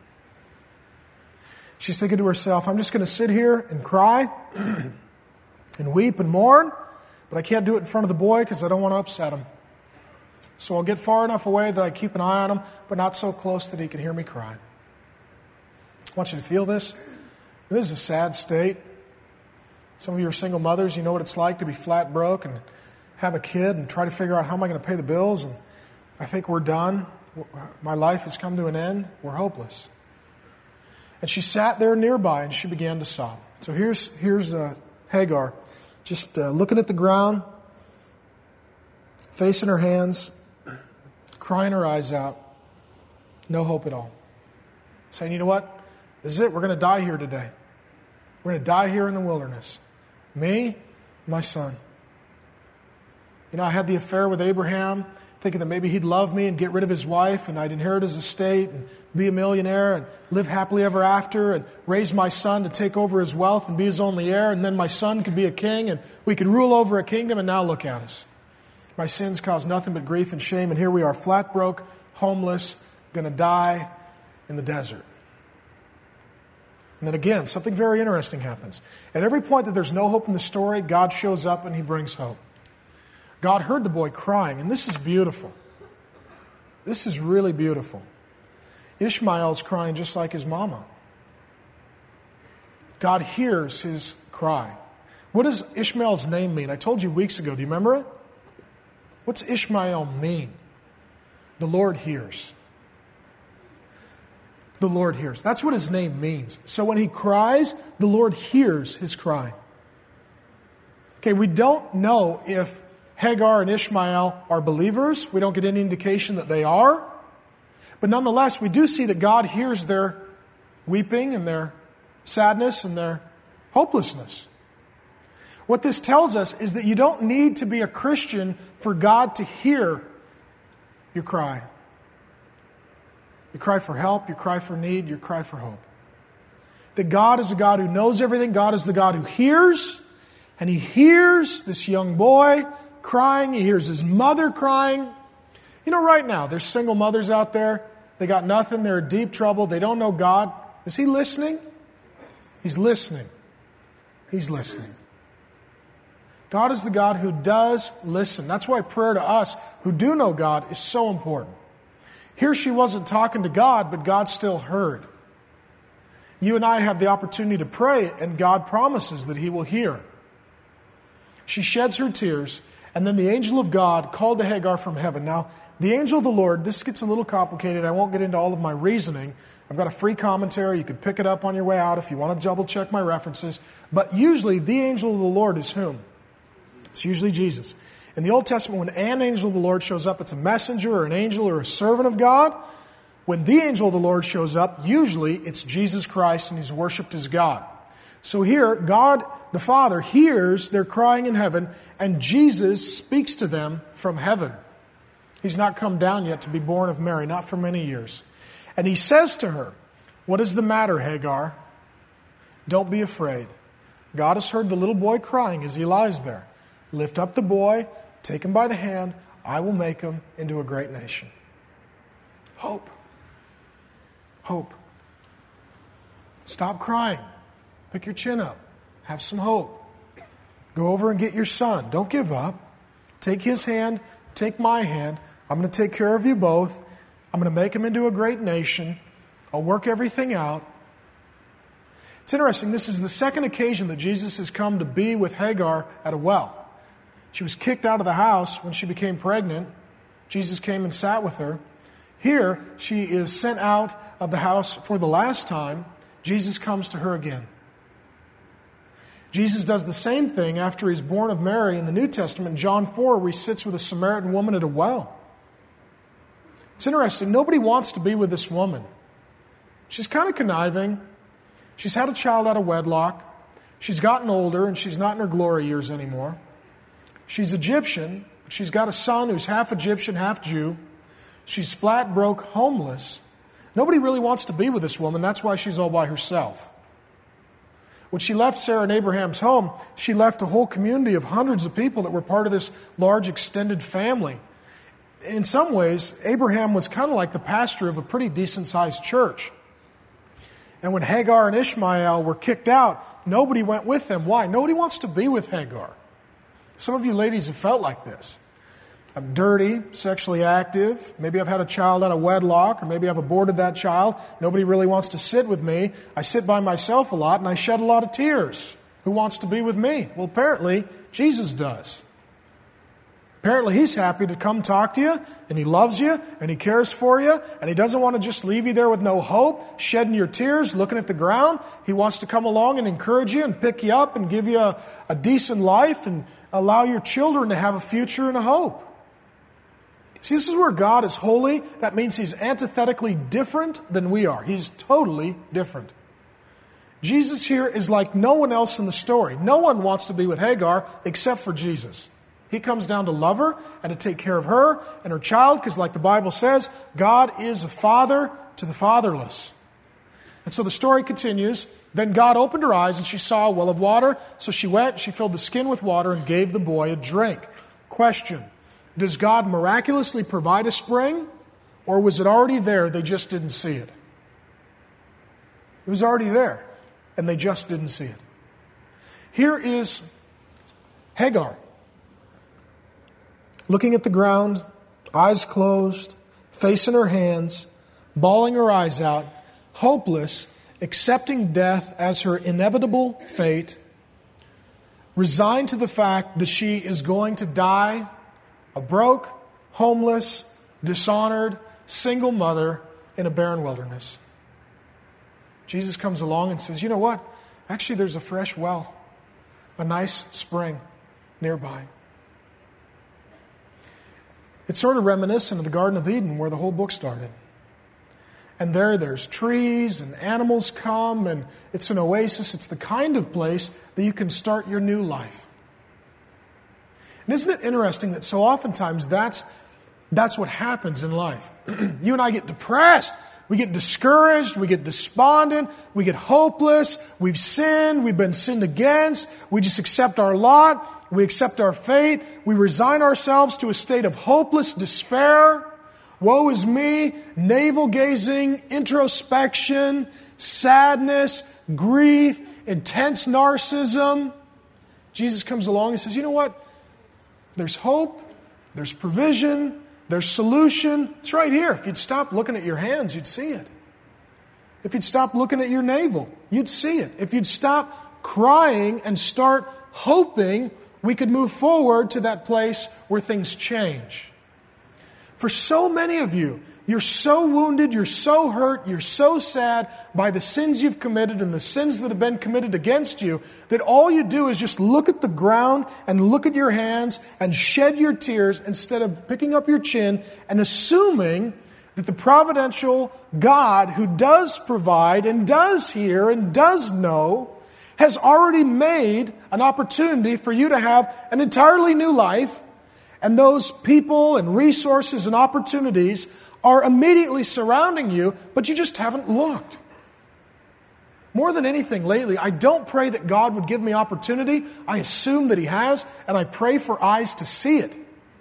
She's thinking to herself, I'm just going to sit here and cry and weep and mourn, but I can't do it in front of the boy because I don't want to upset him. So I'll get far enough away that I keep an eye on him, but not so close that he can hear me cry. I want you to feel this. This is a sad state. Some of you are single mothers. You know what it's like to be flat broke and have a kid and try to figure out how am I going to pay the bills. And I think we're done. My life has come to an end. We're hopeless. And she sat there nearby and she began to sob. So here's Hagar, just looking at the ground, facing her hands, crying her eyes out, no hope at all. Saying, you know what? This is it. We're going to die here today. We're going to die here in the wilderness. Me, my son. You know, I had the affair with Abraham, thinking that maybe he'd love me and get rid of his wife, and I'd inherit his estate and be a millionaire and live happily ever after and raise my son to take over his wealth and be his only heir, and then my son could be a king and we could rule over a kingdom, and now look at us. My sins caused nothing but grief and shame, and here we are, flat broke, homeless, going to die in the desert. And then again, something very interesting happens. At every point that there's no hope in the story, God shows up and he brings hope. God heard the boy crying, and this is beautiful. This is really beautiful. Ishmael's crying just like his mama. God hears his cry. What does Ishmael's name mean? I told you weeks ago. Do you remember it? What's Ishmael mean? The Lord hears. The Lord hears. That's what his name means. So when he cries, the Lord hears his cry. Okay, we don't know if Hagar and Ishmael are believers. We don't get any indication that they are. But nonetheless, we do see that God hears their weeping and their sadness and their hopelessness. What this tells us is that you don't need to be a Christian for God to hear your cry. You cry for help, you cry for need, you cry for hope. That God is a God who knows everything. God is the God who hears. And He hears this young boy crying. He hears his mother crying. You know, right now, there's single mothers out there. They got nothing. They're in deep trouble. They don't know God. Is He listening? He's listening. He's listening. God is the God who does listen. That's why prayer to us who do know God is so important. Here she wasn't talking to God, but God still heard. You and I have the opportunity to pray, and God promises that He will hear. She sheds her tears, and then the angel of God called to Hagar from heaven. Now, the angel of the Lord, this gets a little complicated. I won't get into all of my reasoning. I've got a free commentary. You can pick it up on your way out if you want to double check my references. But usually, the angel of the Lord is whom? It's usually Jesus. In the Old Testament, when an angel of the Lord shows up, it's a messenger or an angel or a servant of God. When the angel of the Lord shows up, usually it's Jesus Christ and He's worshipped as God. So here, God the Father hears their crying in heaven, and Jesus speaks to them from heaven. He's not come down yet to be born of Mary, not for many years. And He says to her, "What is the matter, Hagar? Don't be afraid. God has heard the little boy crying as he lies there. Lift up the boy, take him by the hand. I will make him into a great nation." Hope. Hope. Stop crying. Pick your chin up. Have some hope. Go over and get your son. Don't give up. Take his hand. Take my hand. I'm going to take care of you both. I'm going to make him into a great nation. I'll work everything out. It's interesting. This is the second occasion that Jesus has come to be with Hagar at a well. She was kicked out of the house when she became pregnant. Jesus came and sat with her. Here, she is sent out of the house for the last time. Jesus comes to her again. Jesus does the same thing after He's born of Mary in the New Testament, in John 4, where He sits with a Samaritan woman at a well. It's interesting. Nobody wants to be with this woman. She's kind of conniving. She's had a child out of wedlock. She's gotten older, and she's not in her glory years anymore. She's Egyptian, but she's got a son who's half Egyptian, half Jew. She's flat broke, homeless. Nobody really wants to be with this woman. That's why she's all by herself. When she left Sarah and Abraham's home, she left a whole community of hundreds of people that were part of this large extended family. In some ways, Abraham was kind of like the pastor of a pretty decent-sized church. And when Hagar and Ishmael were kicked out, nobody went with them. Why? Nobody wants to be with Hagar. Some of you ladies have felt like this. I'm dirty, sexually active. Maybe I've had a child out of wedlock, or maybe I've aborted that child. Nobody really wants to sit with me. I sit by myself a lot, and I shed a lot of tears. Who wants to be with me? Well, apparently, Jesus does. Apparently, He's happy to come talk to you, and He loves you, and He cares for you, and He doesn't want to just leave you there with no hope, shedding your tears, looking at the ground. He wants to come along and encourage you and pick you up and give you a decent life and allow your children to have a future and a hope. See, this is where God is holy. That means He's antithetically different than we are. He's totally different. Jesus here is like no one else in the story. No one wants to be with Hagar except for Jesus. He comes down to love her and to take care of her and her child, because like the Bible says, God is a father to the fatherless. And so the story continues. Then God opened her eyes and she saw a well of water. So she went, she filled the skin with water and gave the boy a drink. Question: does God miraculously provide a spring, or was it already there, they just didn't see it? It was already there, and they just didn't see it. Here is Hagar, looking at the ground, eyes closed, face in her hands, bawling her eyes out, hopeless, accepting death as her inevitable fate, resigned to the fact that she is going to die a broke, homeless, dishonored, single mother in a barren wilderness. Jesus comes along and says, you know what? Actually, there's a fresh well, a nice spring nearby. It's sort of reminiscent of the Garden of Eden where the whole book started. And there's trees and animals come, and it's an oasis. It's the kind of place that you can start your new life. And isn't it interesting that so oftentimes that's what happens in life? You and I get depressed. We get discouraged. We get despondent. We get hopeless. We've sinned. We've been sinned against. We just accept our lot. We accept our fate. We resign ourselves to a state of hopeless despair. Woe is me, navel-gazing, introspection, sadness, grief, intense narcissism. Jesus comes along and says, you know what? There's hope, there's provision, there's solution. It's right here. If you'd stop looking at your hands, you'd see it. If you'd stop looking at your navel, you'd see it. If you'd stop crying and start hoping, we could move forward to that place where things change. For so many of you, you're so wounded, you're so hurt, you're so sad by the sins you've committed and the sins that have been committed against you, that all you do is just look at the ground and look at your hands and shed your tears instead of picking up your chin and assuming that the providential God who does provide and does hear and does know has already made an opportunity for you to have an entirely new life. And those people and resources and opportunities are immediately surrounding you, but you just haven't looked. More than anything lately, I don't pray that God would give me opportunity. I assume that He has, and I pray for eyes to see it.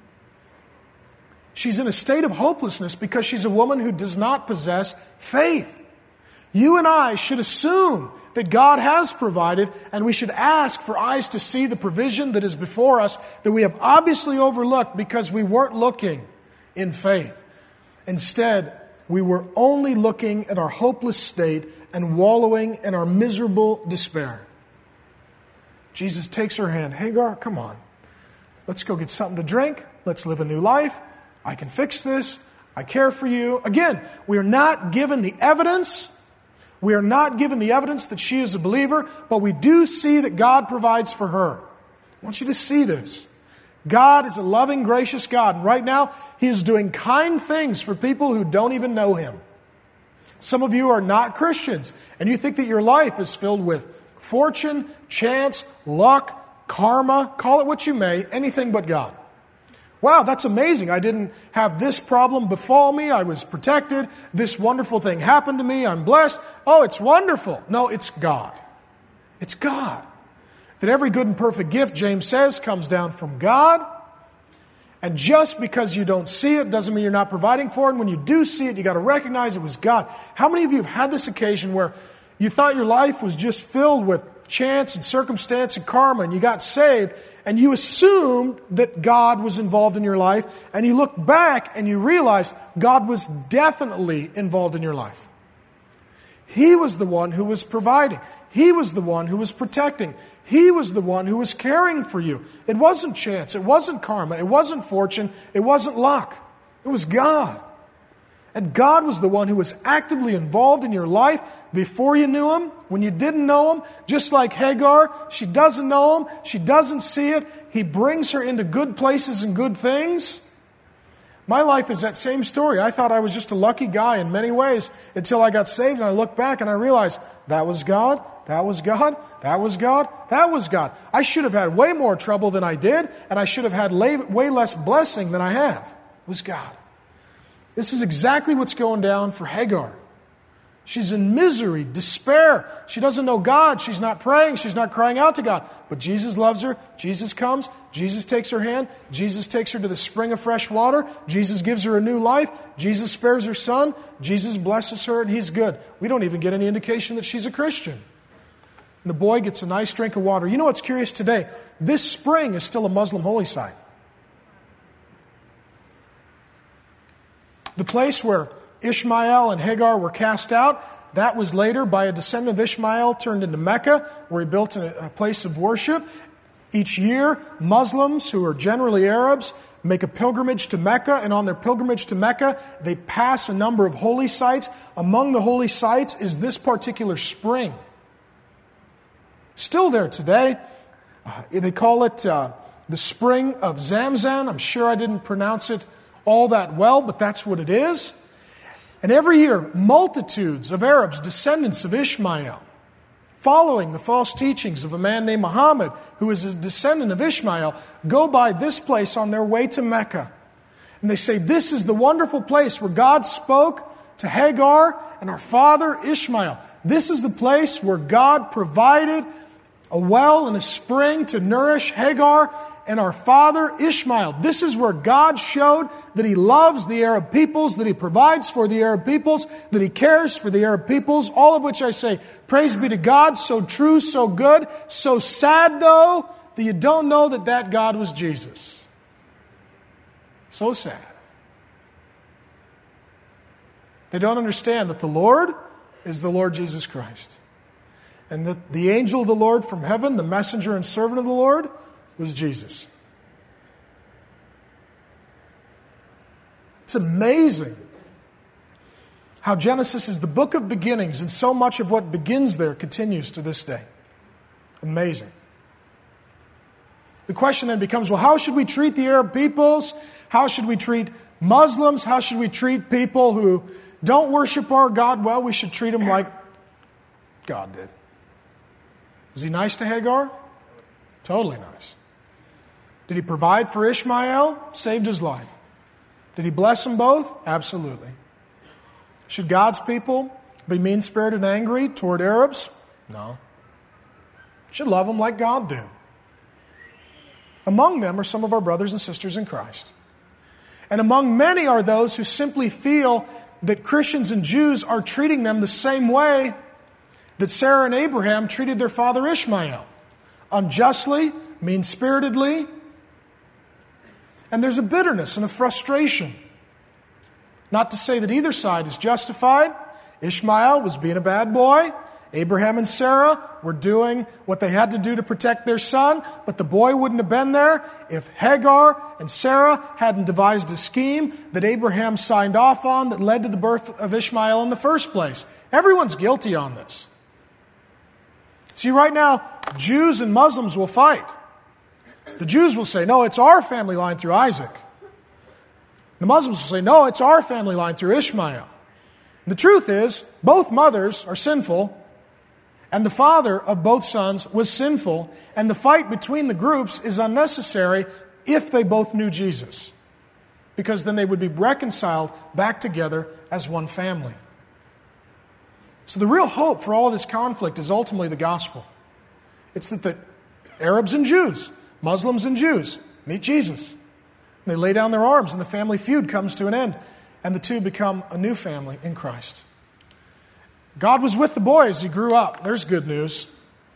She's in a state of hopelessness because she's a woman who does not possess faith. You and I should assume that God has provided, and we should ask for eyes to see the provision that is before us that we have obviously overlooked because we weren't looking in faith. Instead, we were only looking at our hopeless state and wallowing in our miserable despair. Jesus takes her hand. Hagar, come on. Let's go get something to drink. Let's live a new life. I can fix this. I care for you. Again, we are not given the evidence. We are not given the evidence that she is a believer, but we do see that God provides for her. I want you to see this. God is a loving, gracious God. And right now, He is doing kind things for people who don't even know Him. Some of you are not Christians, and you think that your life is filled with fortune, chance, luck, karma, call it what you may, anything but God. Wow, that's amazing. I didn't have this problem befall me. I was protected. This wonderful thing happened to me. I'm blessed. Oh, it's wonderful. No, it's God. It's God. That every good and perfect gift, James says, comes down from God. And just because you don't see it doesn't mean you're not providing for it. And when you do see it, you got to recognize it was God. How many of you have had this occasion where you thought your life was just filled with chance and circumstance and karma, and you got saved, and you assumed that God was involved in your life, and you look back and you realize God was definitely involved in your life. He was the one who was providing. He was the one who was protecting. He was the one who was caring for you. It wasn't chance. It wasn't karma. It wasn't fortune. It wasn't luck. It was God. And God was the one who was actively involved in your life before you knew Him, when you didn't know Him. Just like Hagar, she doesn't know Him. She doesn't see it. He brings her into good places and good things. My life is that same story. I thought I was just a lucky guy in many ways until I got saved, and I look back and I realized that was God, that was God, that was God, that was God. I should have had way more trouble than I did, and I should have had way less blessing than I have. It was God. This is exactly what's going down for Hagar. She's in misery, despair. She doesn't know God. She's not praying. She's not crying out to God. But Jesus loves her. Jesus comes. Jesus takes her hand. Jesus takes her to the spring of fresh water. Jesus gives her a new life. Jesus spares her son. Jesus blesses her, and He's good. We don't even get any indication that she's a Christian. And the boy gets a nice drink of water. You know what's curious today? This spring is still a Muslim holy site. The place where Ishmael and Hagar were cast out, that was later by a descendant of Ishmael turned into Mecca, where he built a place of worship. Each year, Muslims, who are generally Arabs, make a pilgrimage to Mecca, and on their pilgrimage to Mecca, they pass a number of holy sites. Among the holy sites is this particular spring. Still there today. They call it the spring of Zamzam. I'm sure I didn't pronounce it all that well, but that's what it is. And every year, multitudes of Arabs, descendants of Ishmael, following the false teachings of a man named Muhammad, who is a descendant of Ishmael, go by this place on their way to Mecca. And they say, this is the wonderful place where God spoke to Hagar and our father Ishmael. This is the place where God provided a well and a spring to nourish Hagar and our father Ishmael. This is where God showed that He loves the Arab peoples, that He provides for the Arab peoples, that He cares for the Arab peoples, all of which I say, praise be to God, so true, so good, so sad though, that you don't know that that God was Jesus. So sad. They don't understand that the Lord is the Lord Jesus Christ. And that the angel of the Lord from heaven, the messenger and servant of the Lord, was Jesus. It's amazing how Genesis is the book of beginnings, and so much of what begins there continues to this day. Amazing. The question then becomes, well, how should we treat the Arab peoples? How should we treat Muslims? How should we treat people who don't worship our God? Well, we should treat them like God did. Was He nice to Hagar? Totally nice. Did He provide for Ishmael? Saved his life. Did He bless them both? Absolutely. Should God's people be mean-spirited and angry toward Arabs? No. Should love them like God did. Among them are some of our brothers and sisters in Christ. And among many are those who simply feel that Christians and Jews are treating them the same way that Sarah and Abraham treated their father Ishmael. Unjustly, mean-spiritedly. And there's a bitterness and a frustration. Not to say that either side is justified. Ishmael was being a bad boy. Abraham and Sarah were doing what they had to do to protect their son, but the boy wouldn't have been there if Hagar and Sarah hadn't devised a scheme that Abraham signed off on that led to the birth of Ishmael in the first place. Everyone's guilty on this. See, right now, Jews and Muslims will fight. The Jews will say, no, it's our family line through Isaac. The Muslims will say, no, it's our family line through Ishmael. And the truth is, both mothers are sinful, and the father of both sons was sinful, and the fight between the groups is unnecessary if they both knew Jesus, because then they would be reconciled back together as one family. So the real hope for all of this conflict is ultimately the gospel. It's that the Arabs and Jews, Muslims and Jews, meet Jesus. And they lay down their arms, and the family feud comes to an end, and the two become a new family in Christ. God was with the boy as he grew up. There's good news.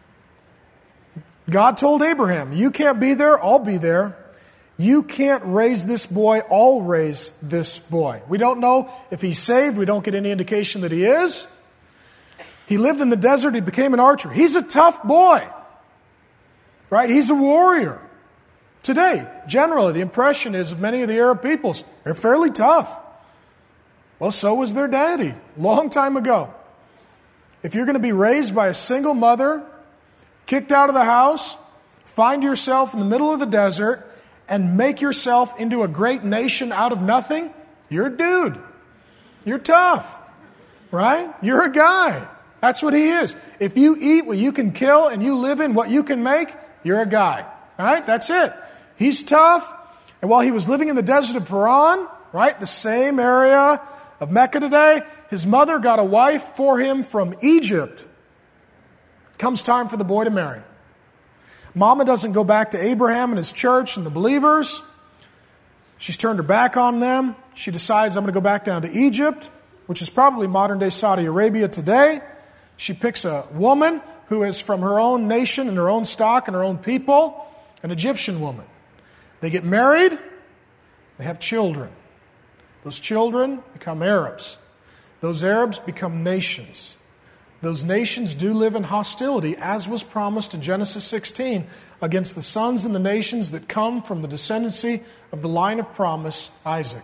God told Abraham, you can't be there, I'll be there. You can't raise this boy, I'll raise this boy. We don't know if he's saved. We don't get any indication that he is. He lived in the desert. He became an archer. He's a tough boy. Right? He's a warrior. Today, generally, the impression is of many of the Arab peoples, they're fairly tough. Well, so was their daddy, long time ago. If you're going to be raised by a single mother, kicked out of the house, find yourself in the middle of the desert, and make yourself into a great nation out of nothing, you're a dude. You're tough. Right? You're a guy. That's what he is. If you eat what you can kill and you live in what you can make, you're a guy. Right? That's it. He's tough. And while he was living in the desert of Paran, right, the same area of Mecca today, his mother got a wife for him from Egypt. Comes time for the boy to marry. Mama doesn't go back to Abraham and his church and the believers. She's turned her back on them. She decides, I'm going to go back down to Egypt, which is probably modern-day Saudi Arabia today. She picks a woman who is from her own nation and her own stock and her own people, an Egyptian woman. They get married. They have children. Those children become Arabs. Those Arabs become nations. Those nations do live in hostility, as was promised in Genesis 16, against the sons and the nations that come from the descendancy of the line of promise, Isaac.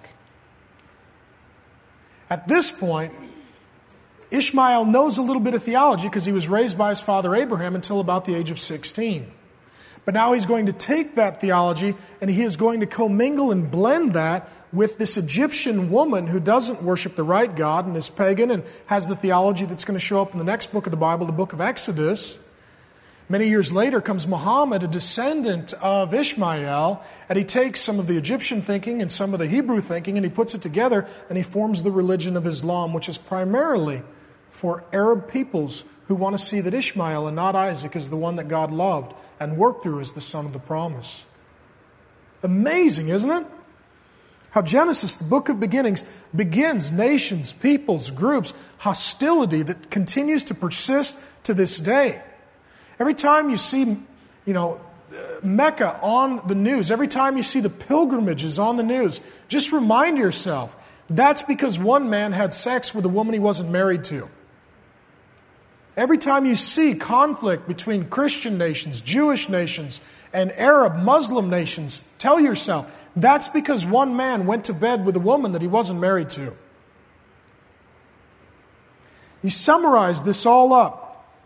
At this point, Ishmael knows a little bit of theology because he was raised by his father Abraham until about the age of 16. But now he's going to take that theology and he is going to commingle and blend that with this Egyptian woman who doesn't worship the right God and is pagan and has the theology that's going to show up in the next book of the Bible, the book of Exodus. Many years later comes Muhammad, a descendant of Ishmael, and he takes some of the Egyptian thinking and some of the Hebrew thinking and he puts it together and he forms the religion of Islam, which is primarily for Arab peoples who want to see that Ishmael and not Isaac is the one that God loved and worked through as the son of the promise. Amazing, isn't it? How Genesis, the book of beginnings, begins nations, peoples, groups, hostility that continues to persist to this day. Every time you see, Mecca on the news, every time you see the pilgrimages on the news, just remind yourself, that's because one man had sex with a woman he wasn't married to. Every time you see conflict between Christian nations, Jewish nations, and Arab, Muslim nations, tell yourself, that's because one man went to bed with a woman that he wasn't married to. You summarize this all up.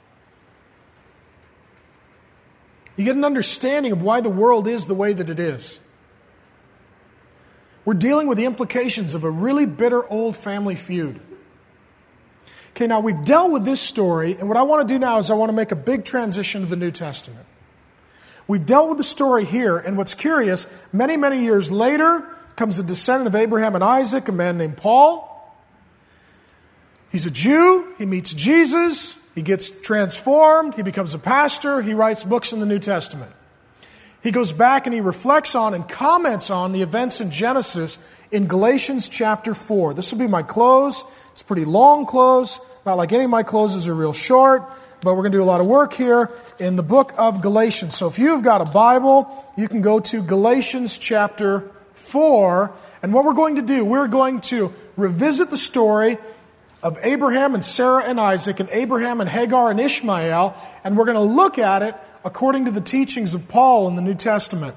You get an understanding of why the world is the way that it is. We're dealing with the implications of a really bitter old family feud. Okay, now we've dealt with this story, and what I want to do now is I want to make a big transition to the New Testament. We've dealt with the story here, and what's curious, many, many years later comes a descendant of Abraham and Isaac, a man named Paul. He's a Jew, he meets Jesus, he gets transformed, he becomes a pastor, he writes books in the New Testament. He goes back and he reflects on and comments on the events in Genesis in Galatians chapter 4. This will be my close. It's a pretty long close. Not like any of my closes are real short, but we're going to do a lot of work here in the book of Galatians. So if you've got a Bible, you can go to Galatians chapter 4. And what we're going to do, we're going to revisit the story of Abraham and Sarah and Isaac and Abraham and Hagar and Ishmael, and we're going to look at it according to the teachings of Paul in the New Testament.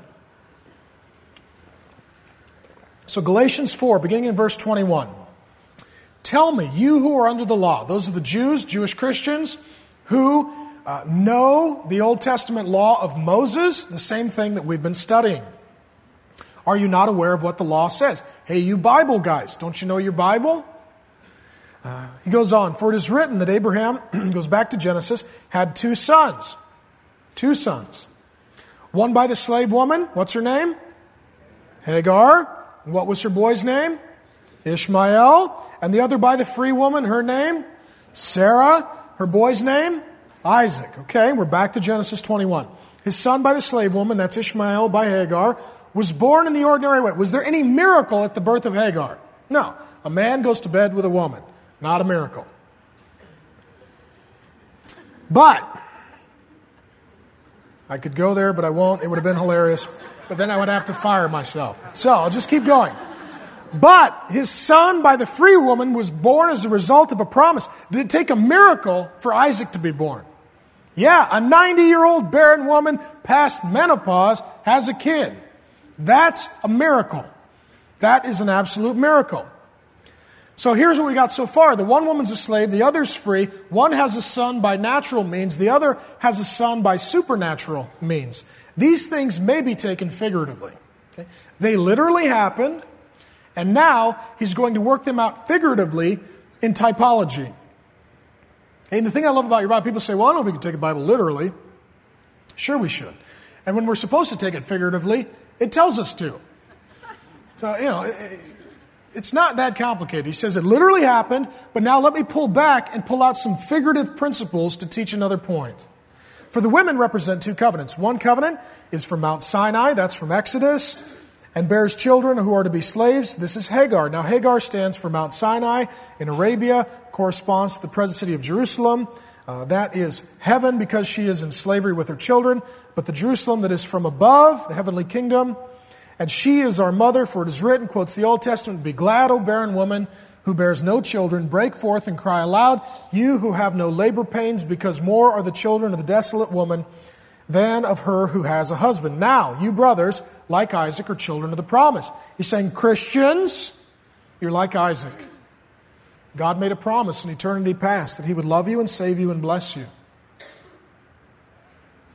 So Galatians 4, beginning in verse 21. Tell me, you who are under the law, those are the Jews, Jewish Christians, who know the Old Testament law of Moses, the same thing that we've been studying. Are you not aware of what the law says? Hey, you Bible guys, don't you know your Bible? He goes on, for it is written that Abraham, goes back to Genesis, had two sons. Two sons. One by the slave woman, what's her name? Hagar. And what was her boy's name? Ishmael. And the other by the free woman, her name? Sarah. Her boy's name? Isaac. Okay, we're back to Genesis 21. His son by the slave woman, that's Ishmael by Hagar, was born in the ordinary way. Was there any miracle at the birth of Hagar? No. A man goes to bed with a woman. Not a miracle. But, I could go there, but I won't. It would have been hilarious. But then I would have to fire myself. So, I'll just keep going. But his son by the free woman was born as a result of a promise. Did it take a miracle for Isaac to be born? Yeah, a 90-year-old barren woman past menopause has a kid. That's a miracle. That is an absolute miracle. So here's what we got so far. The one woman's a slave, the other's free. One has a son by natural means, the other has a son by supernatural means. These things may be taken figuratively. Okay? They literally happened, and now he's going to work them out figuratively in typology. And the thing I love about your Bible, people say, well, I don't know if we can take the Bible literally. Sure we should. And when we're supposed to take it figuratively, it tells us to. So, it's not that complicated. He says it literally happened, but now let me pull back and pull out some figurative principles to teach another point. For the women represent two covenants. One covenant is from Mount Sinai, that's from Exodus, and bears children who are to be slaves. This is Hagar. Now Hagar stands for Mount Sinai in Arabia, corresponds to the present city of Jerusalem. That is heaven because she is in slavery with her children, but the Jerusalem that is from above, the heavenly kingdom, and she is our mother, for it is written, quotes the Old Testament, be glad, O barren woman who bears no children, break forth and cry aloud, you who have no labor pains, because more are the children of the desolate woman than of her who has a husband. Now, you brothers, like Isaac, are children of the promise. He's saying, Christians, you're like Isaac. God made a promise in eternity past that He would love you and save you and bless you.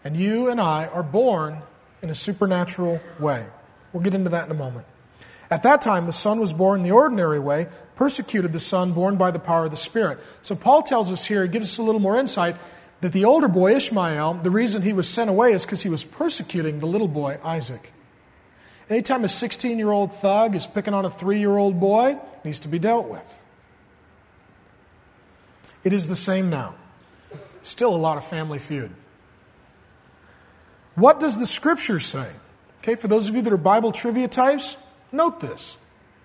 And you and I are born in a supernatural way. We'll get into that in a moment. At that time, the Son was born the ordinary way, persecuted the Son born by the power of the Spirit. So Paul tells us here, he gives us a little more insight, that the older boy, Ishmael, the reason he was sent away is because he was persecuting the little boy, Isaac. Anytime a 16-year-old thug is picking on a 3-year-old boy, it needs to be dealt with. It is the same now. Still a lot of family feud. What does the Scripture say? Okay, for those of you that are Bible trivia types, note this.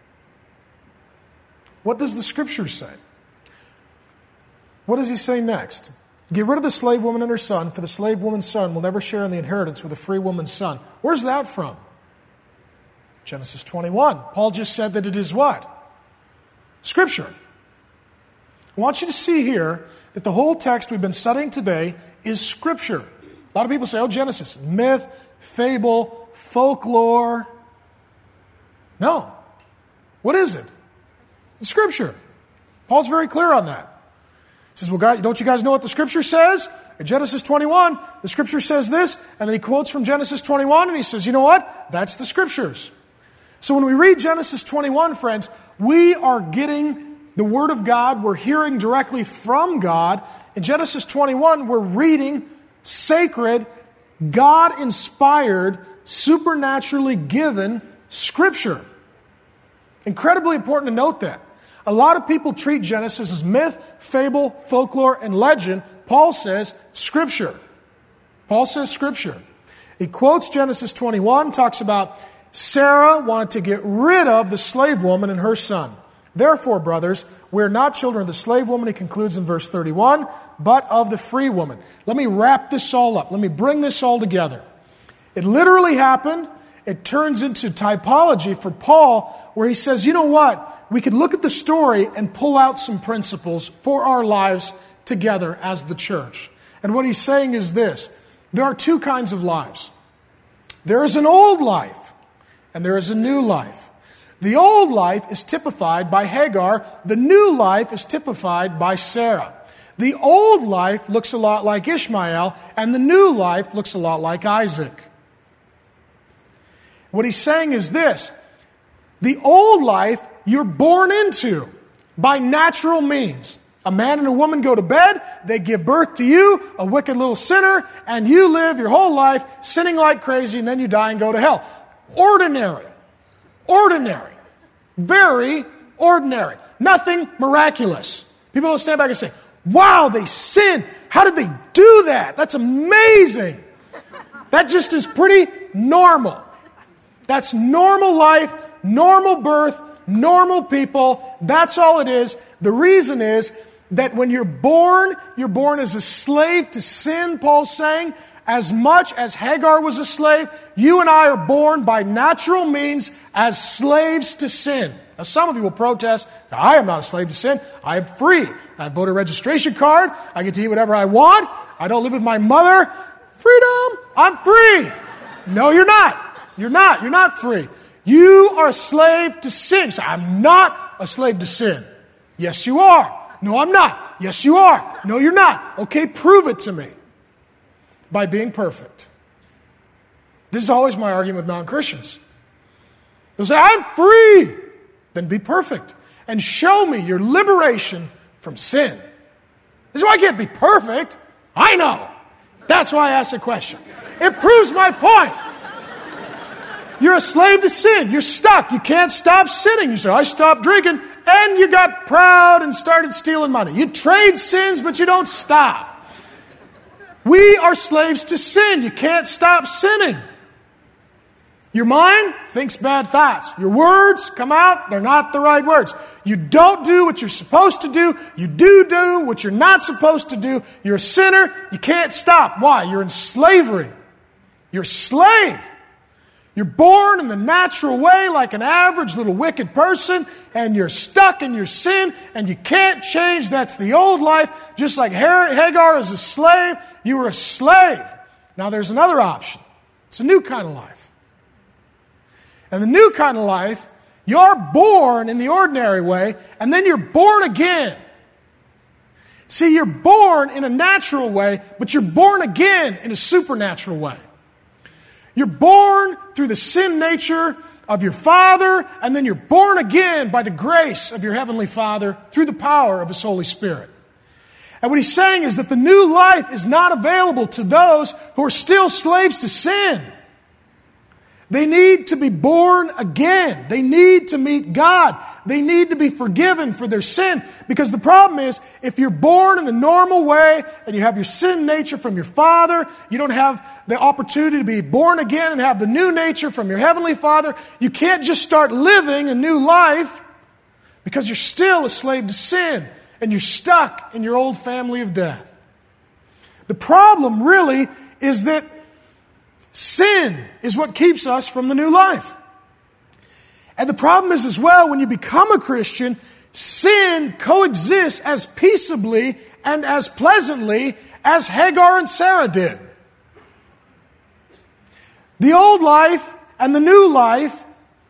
What does the Scripture say? What does he say next? Get rid of the slave woman and her son, for the slave woman's son will never share in the inheritance with the free woman's son. Where's that from? Genesis 21. Paul just said that it is what? Scripture. I want you to see here that the whole text we've been studying today is Scripture. A lot of people say, oh, Genesis, myth, fable, folklore. No. What is it? It's Scripture. Paul's very clear on that. He says, well, God, don't you guys know what the Scripture says? In Genesis 21, the Scripture says this, and then he quotes from Genesis 21, and he says, you know what? That's the Scriptures. So when we read Genesis 21, friends, we are getting the Word of God. We're hearing directly from God. In Genesis 21, we're reading sacred, God-inspired, supernaturally given Scripture. Incredibly important to note that. A lot of people treat Genesis as myth, fable, folklore, and legend. Paul says Scripture. Paul says Scripture. He quotes Genesis 21, talks about Sarah wanted to get rid of the slave woman and her son. Therefore, brothers, we are not children of the slave woman, he concludes in verse 31, but of the free woman. Let me wrap this all up. Let me bring this all together. It literally happened. It turns into typology for Paul, where he says, you know what? We could look at the story and pull out some principles for our lives together as the church. And what he's saying is this. There are two kinds of lives. There is an old life, and there is a new life. The old life is typified by Hagar. The new life is typified by Sarah. The old life looks a lot like Ishmael, and the new life looks a lot like Isaac. What he's saying is this. The old life you're born into by natural means. A man and a woman go to bed, they give birth to you, a wicked little sinner, and you live your whole life sinning like crazy, and then you die and go to hell. Ordinary. Ordinary. Very ordinary. Nothing miraculous. People don't stand back and say, wow, they sinned. How did they do that? That's amazing. That just is pretty normal. That's normal life, normal birth, normal people. That's all it is. The reason is that when you're born as a slave to sin, Paul's saying. As much as Hagar was a slave, you and I are born by natural means as slaves to sin. Now, some of you will protest, I am not a slave to sin. I am free. I have a voter registration card. I get to eat whatever I want. I don't live with my mother. Freedom. I'm free. No, you're not. You're not. You're not free. You are a slave to sin. So I'm not a slave to sin. Yes, you are. No, I'm not. Yes, you are. No, you're not. Okay, prove it to me. By being perfect. This is always my argument with non-Christians. They'll say, I'm free. Then be perfect. And show me your liberation from sin. This is why I can't be perfect. I know. That's why I asked the question. It proves my point. You're a slave to sin. You're stuck. You can't stop sinning. You say, I stopped drinking. And you got proud and started stealing money. You trade sins, but you don't stop. We are slaves to sin. You can't stop sinning. Your mind thinks bad thoughts. Your words come out, they're not the right words. You don't do what you're supposed to do. You do what you're not supposed to do. You're a sinner. You can't stop. Why? You're in slavery. You're a slave. You're born in the natural way like an average little wicked person, and you're stuck in your sin, and you can't change. That's the old life. Just like Hagar is a slave, you were a slave. Now there's another option. It's a new kind of life. And the new kind of life, you're born in the ordinary way, and then you're born again. See, you're born in a natural way, but you're born again in a supernatural way. You're born through the sin nature of your Father, and then you're born again by the grace of your Heavenly Father through the power of His Holy Spirit. And what he's saying is that the new life is not available to those who are still slaves to sin. They need to be born again. They need to meet God. They need to be forgiven for their sin. Because the problem is, if you're born in the normal way and you have your sin nature from your Father, you don't have the opportunity to be born again and have the new nature from your Heavenly Father. You can't just start living a new life because you're still a slave to sin and you're stuck in your old family of death. The problem really is that sin is what keeps us from the new life. And the problem is as well, when you become a Christian, sin coexists as peaceably and as pleasantly as Hagar and Sarah did. The old life and the new life,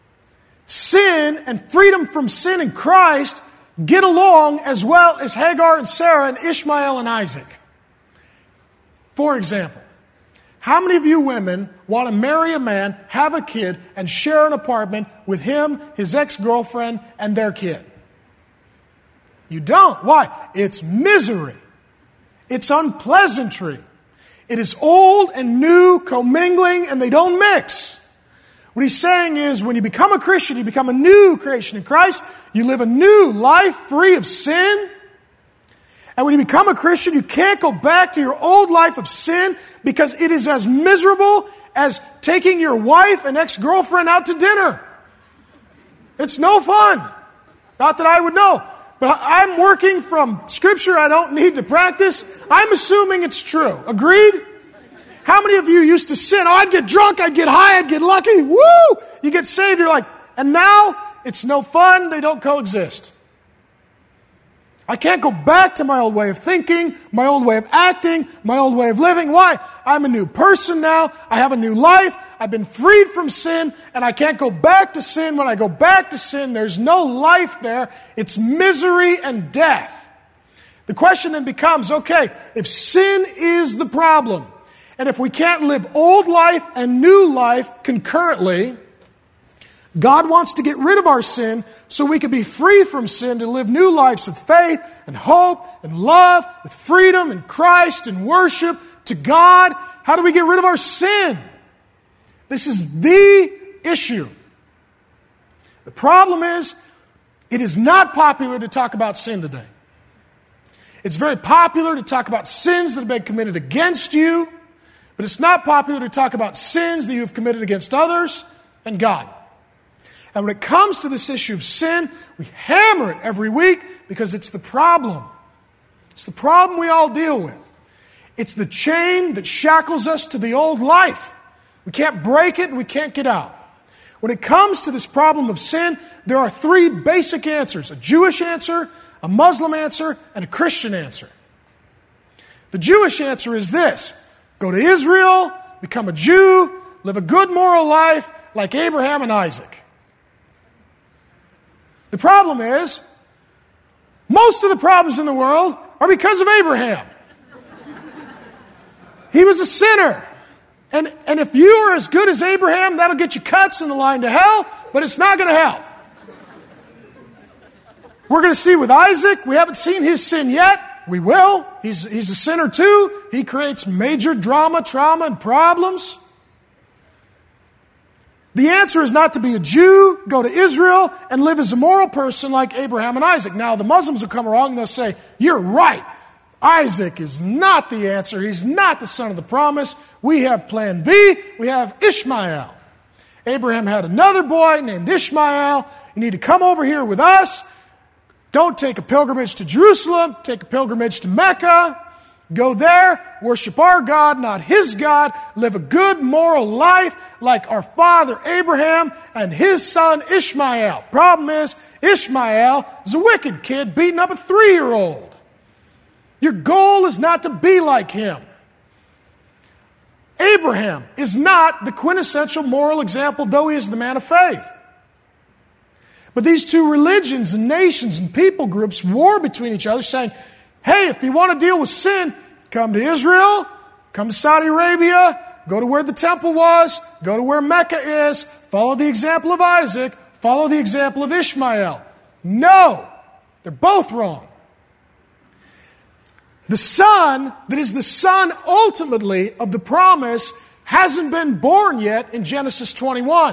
sin and freedom from sin in Christ, get along as well as Hagar and Sarah and Ishmael and Isaac. For example, how many of you women want to marry a man, have a kid, and share an apartment with him, his ex-girlfriend, and their kid? You don't. Why? It's misery. It's unpleasantry. It is old and new commingling, and they don't mix. What he's saying is, when you become a Christian, you become a new creation in Christ. You live a new life free of sin. And when you become a Christian, you can't go back to your old life of sin because it is as miserable as taking your wife and ex-girlfriend out to dinner. It's no fun. Not that I would know. But I'm working from Scripture I don't need to practice. I'm assuming it's true. Agreed? How many of you used to sin? Oh, I'd get drunk, I'd get high, I'd get lucky. Woo! You get saved, you're like, and now it's no fun. They don't coexist. I can't go back to my old way of thinking, my old way of acting, my old way of living. Why? I'm a new person now. I have a new life. I've been freed from sin, and I can't go back to sin. When I go back to sin, there's no life there. It's misery and death. The question then becomes, okay, if sin is the problem, and if we can't live old life and new life concurrently, God wants to get rid of our sin so we can be free from sin to live new lives of faith and hope and love with freedom in Christ and worship to God. How do we get rid of our sin? This is the issue. The problem is, it is not popular to talk about sin today. It's very popular to talk about sins that have been committed against you, but it's not popular to talk about sins that you have committed against others and God. And when it comes to this issue of sin, we hammer it every week because it's the problem. It's the problem we all deal with. It's the chain that shackles us to the old life. We can't break it and we can't get out. When it comes to this problem of sin, there are three basic answers: a Jewish answer, a Muslim answer, and a Christian answer. The Jewish answer is this: go to Israel, become a Jew, live a good moral life like Abraham and Isaac. The problem is, most of the problems in the world are because of Abraham. He was a sinner. And if you are as good as Abraham, that'll get you cuts in the line to hell, but it's not going to help. We're going to see with Isaac, we haven't seen his sin yet. We will. He's a sinner too. He creates major drama, trauma, and problems. The answer is not to be a Jew, go to Israel, and live as a moral person like Abraham and Isaac. Now, the Muslims will come along and they'll say, you're right. Isaac is not the answer. He's not the son of the promise. We have plan B. We have Ishmael. Abraham had another boy named Ishmael. You need to come over here with us. Don't take a pilgrimage to Jerusalem. Take a pilgrimage to Mecca. Go there, worship our God, not his God. Live a good moral life like our father Abraham and his son Ishmael. Problem is, Ishmael is a wicked kid beating up a 3-year-old. Your goal is not to be like him. Abraham is not the quintessential moral example, though he is the man of faith. But these two religions and nations and people groups war between each other, saying, Hey, if you want to deal with sin, come to Israel, come to Saudi Arabia, go to where the temple was, go to where Mecca is, follow the example of Isaac, follow the example of Ishmael. No, they're both wrong. The son that is the son ultimately of the promise hasn't been born yet in Genesis 21.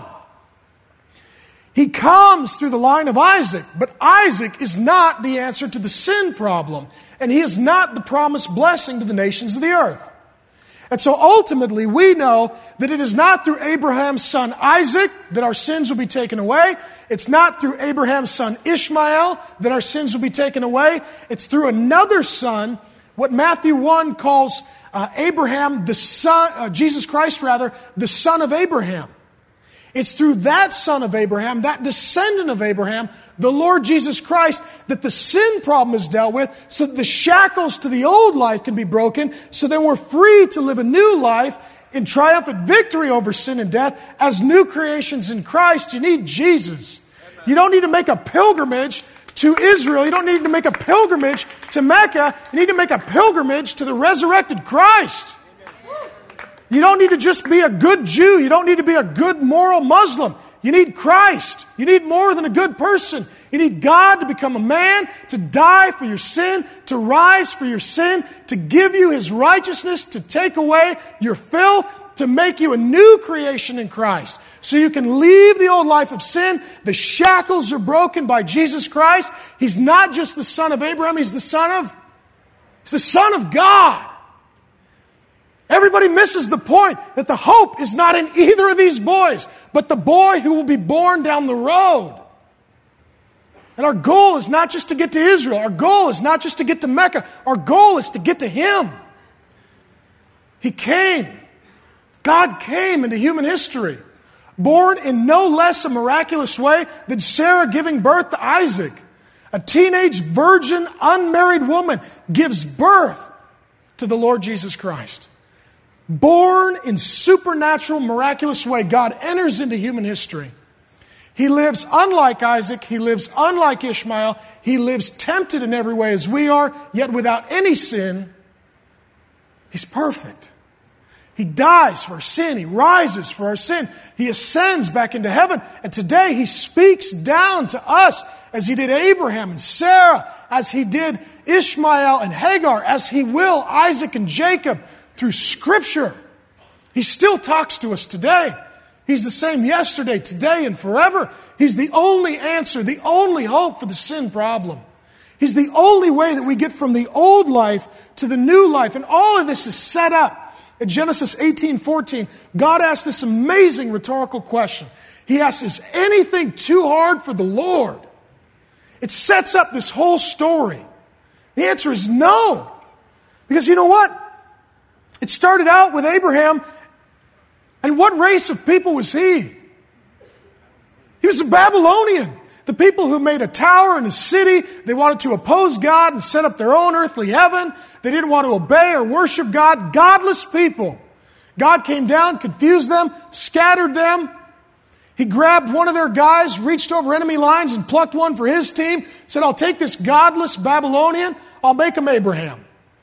He comes through the line of Isaac, but Isaac is not the answer to the sin problem, and he is not the promised blessing to the nations of the earth. And so ultimately we know that it is not through Abraham's son Isaac that our sins will be taken away. It's not through Abraham's son Ishmael that our sins will be taken away. It's through another son, what Matthew 1 calls Abraham, the son, Jesus Christ rather, the son of Abraham. It's through that son of Abraham, that descendant of Abraham, the Lord Jesus Christ, that the sin problem is dealt with, so that the shackles to the old life can be broken, so then we're free to live a new life in triumphant victory over sin and death. As new creations in Christ, you need Jesus. You don't need to make a pilgrimage to Israel. You don't need to make a pilgrimage to Mecca. You need to make a pilgrimage to the resurrected Christ. You don't need to just be a good Jew. You don't need to be a good moral Muslim. You need Christ. You need more than a good person. You need God to become a man, to die for your sin, to rise for your sin, to give you His righteousness, to take away your filth, to make you a new creation in Christ. So you can leave the old life of sin. The shackles are broken by Jesus Christ. He's not just the son of Abraham. He's the son of God. Everybody misses the point that the hope is not in either of these boys, but the boy who will be born down the road. And our goal is not just to get to Israel. Our goal is not just to get to Mecca. Our goal is to get to Him. He came. God came into human history, born in no less a miraculous way than Sarah giving birth to Isaac. A teenage virgin, unmarried woman gives birth to the Lord Jesus Christ. Born in supernatural, miraculous way, God enters into human history. He lives unlike Isaac. He lives unlike Ishmael. He lives tempted in every way as we are, yet without any sin. He's perfect. He dies for our sin. He rises for our sin. He ascends back into heaven. And today He speaks down to us as He did Abraham and Sarah, as He did Ishmael and Hagar, as He will Isaac and Jacob. Through Scripture, He still talks to us today. He's the same yesterday, today, and forever. He's the only answer, the only hope for the sin problem. He's the only way that we get from the old life to the new life. And all of this is set up. In Genesis 18:14, God asks this amazing rhetorical question. He asks, is anything too hard for the Lord? It sets up this whole story. The answer is no. Because you know what? It started out with Abraham, and what race of people was he? He was a Babylonian. The people who made a tower in a city, they wanted to oppose God and set up their own earthly heaven. They didn't want to obey or worship God. Godless people. God came down, confused them, scattered them. He grabbed one of their guys, reached over enemy lines and plucked one for his team, said, I'll take this godless Babylonian, I'll make him Abraham.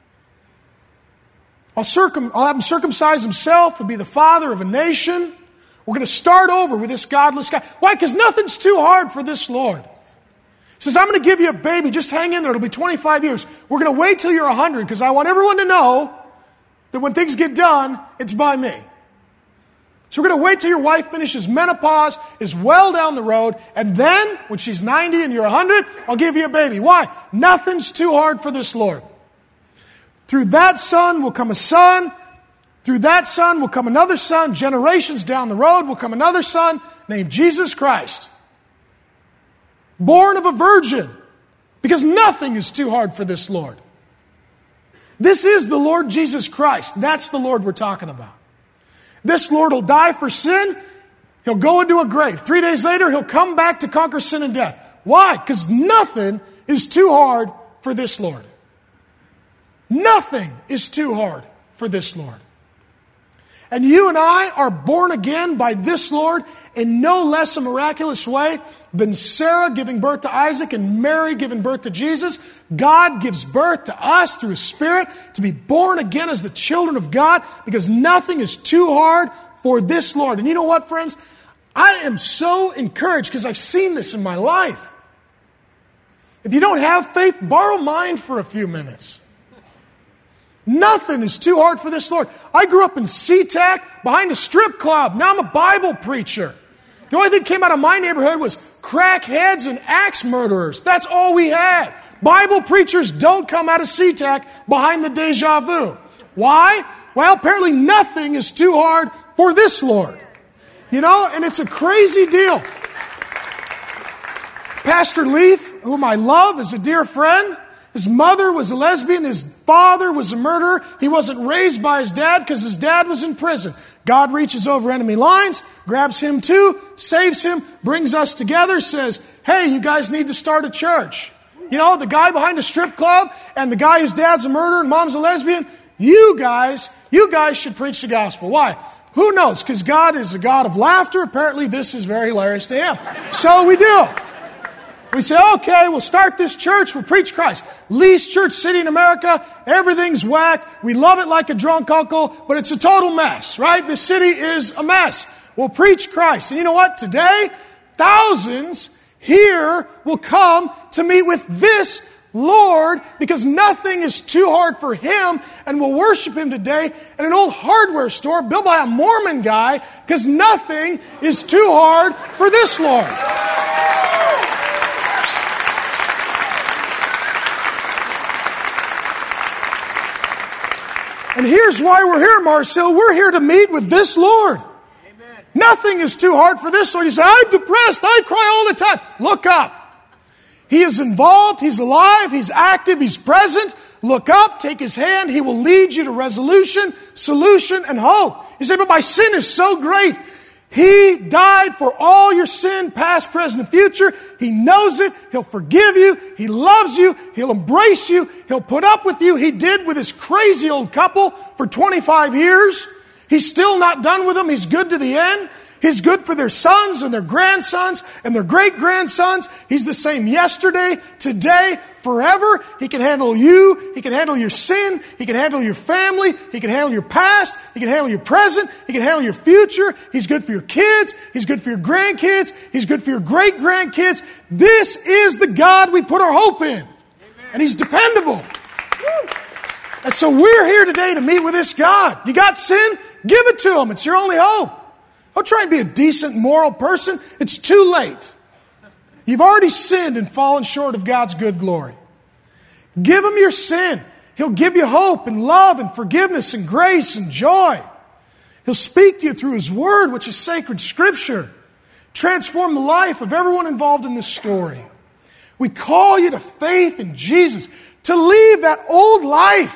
I'll have him circumcise himself and be the father of a nation. We're going to start over with this godless guy. Why? Because nothing's too hard for this Lord. He says, I'm going to give you a baby. Just hang in there. It'll be 25 years. We're going to wait till you're 100 because I want everyone to know that when things get done, it's by me. So we're going to wait till your wife finishes menopause, is well down the road, and then when she's 90 and you're 100, I'll give you a baby. Why? Nothing's too hard for this Lord. Through that son will come a son. Through that son will come another son. Generations down the road will come another son named Jesus Christ. Born of a virgin. Because nothing is too hard for this Lord. This is the Lord Jesus Christ. That's the Lord we're talking about. This Lord will die for sin. He'll go into a grave. 3 days later, He'll come back to conquer sin and death. Why? Because nothing is too hard for this Lord. Nothing is too hard for this Lord. And you and I are born again by this Lord in no less a miraculous way than Sarah giving birth to Isaac and Mary giving birth to Jesus. God gives birth to us through His Spirit to be born again as the children of God, because nothing is too hard for this Lord. And you know what, friends? I am so encouraged because I've seen this in my life. If you don't have faith, borrow mine for a few minutes. Nothing is too hard for this Lord. I grew up in SeaTac behind a strip club. Now I'm a Bible preacher. The only thing that came out of my neighborhood was crackheads and axe murderers. That's all we had. Bible preachers don't come out of SeaTac behind the Deja Vu. Why? Well, apparently nothing is too hard for this Lord. You know, and it's a crazy deal. Pastor Leaf, whom I love, is a dear friend. His mother was a lesbian. His father was a murderer. He wasn't raised by his dad because his dad was in prison. God reaches over enemy lines, grabs him too, saves him, brings us together, says, hey, you guys need to start a church. You know, the guy behind the strip club and the guy whose dad's a murderer and mom's a lesbian, you guys should preach the gospel. Why? Who knows? Because God is a God of laughter. Apparently this is very hilarious to Him. So we do. We say, okay, we'll start this church. We'll preach Christ. Least church city in America. Everything's whacked. We love it like a drunk uncle, but it's a total mess, right? The city is a mess. We'll preach Christ. And you know what? Today, thousands here will come to meet with this Lord, because nothing is too hard for Him, and we'll worship Him today at an old hardware store built by a Mormon guy, because nothing is too hard for this Lord. And here's why we're here, Mars-Hill. We're here to meet with this Lord. Amen. Nothing is too hard for this Lord. You say, I'm depressed. I cry all the time. Look up. He is involved. He's alive. He's active. He's present. Look up. Take His hand. He will lead you to resolution, solution, and hope. You say, but my sin is so great. He died for all your sin, past, present, and future. He knows it. He'll forgive you. He loves you. He'll embrace you. He'll put up with you. He did with his crazy old couple for 25 years. He's still not done with them. He's good to the end. He's good for their sons and their grandsons and their great-grandsons. He's the same yesterday, today, forever. He can handle you. He can handle your sin. He can handle your family. He can handle your past. He can handle your present. He can handle your future. He's good for your kids. He's good for your grandkids. He's good for your great-grandkids. This is the God we put our hope in. Amen. And He's dependable. Woo. And so we're here today to meet with this God. You got sin? Give it to Him. It's your only hope. Don't try and be a decent, moral person. It's too late. You've already sinned and fallen short of God's good glory. Give Him your sin. He'll give you hope and love and forgiveness and grace and joy. He'll speak to you through His Word, which is sacred Scripture. Transform the life of everyone involved in this story. We call you to faith in Jesus, to leave that old life.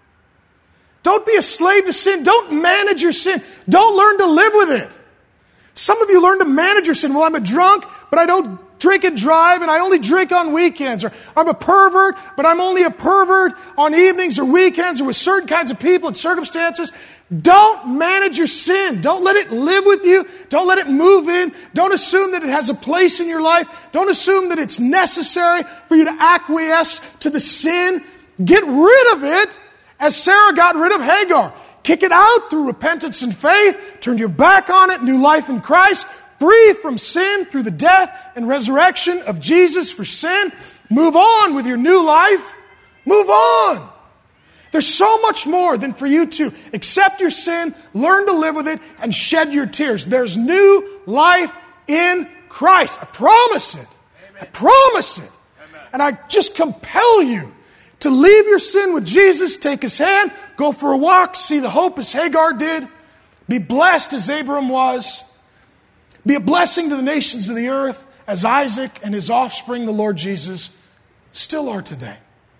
Don't be a slave to sin. Don't manage your sin. Don't learn to live with it. Some of you learn to manage your sin. Well, I'm a drunk, but I don't drink and drive, and I only drink on weekends. Or I'm a pervert, but I'm only a pervert on evenings or weekends or with certain kinds of people and circumstances. Don't manage your sin. Don't let it live with you. Don't let it move in. Don't assume that it has a place in your life. Don't assume that it's necessary for you to acquiesce to the sin. Get rid of it as Sarah got rid of Hagar. Kick it out through repentance and faith. Turn your back on it. New life in Christ. Free from sin through the death and resurrection of Jesus for sin. Move on with your new life. Move on. There's so much more than for you to accept your sin, learn to live with it, and shed your tears. There's new life in Christ. I promise it. Amen. I promise it. Amen. And I just compel you to leave your sin with Jesus, take His hand, go for a walk, see the hope as Hagar did, be blessed as Abram was, be a blessing to the nations of the earth as Isaac and his offspring, the Lord Jesus, still are today.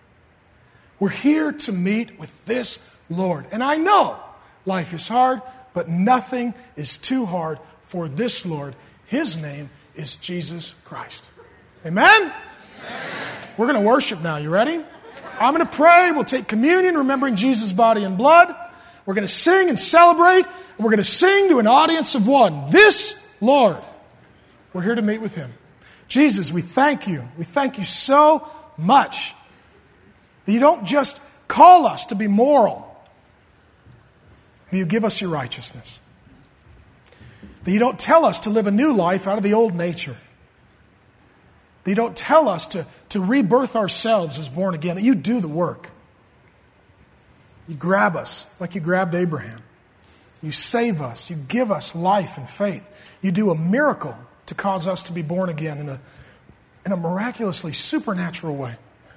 We're here to meet with this Lord. And I know life is hard, but nothing is too hard for this Lord. His name is Jesus Christ. Amen? Amen. We're going to worship now. You ready? I'm going to pray. We'll take communion, remembering Jesus' body and blood. We're going to sing and celebrate, and we're going to sing to an audience of one. This Lord. We're here to meet with Him. Jesus, we thank You. We thank You so much that You don't just call us to be moral, but You give us Your righteousness. That You don't tell us to live a new life out of the old nature. That You don't tell us to rebirth ourselves as born again. That You do the work. You grab us like You grabbed Abraham. You save us. You give us life and faith. You do a miracle to cause us to be born again in a miraculously supernatural way.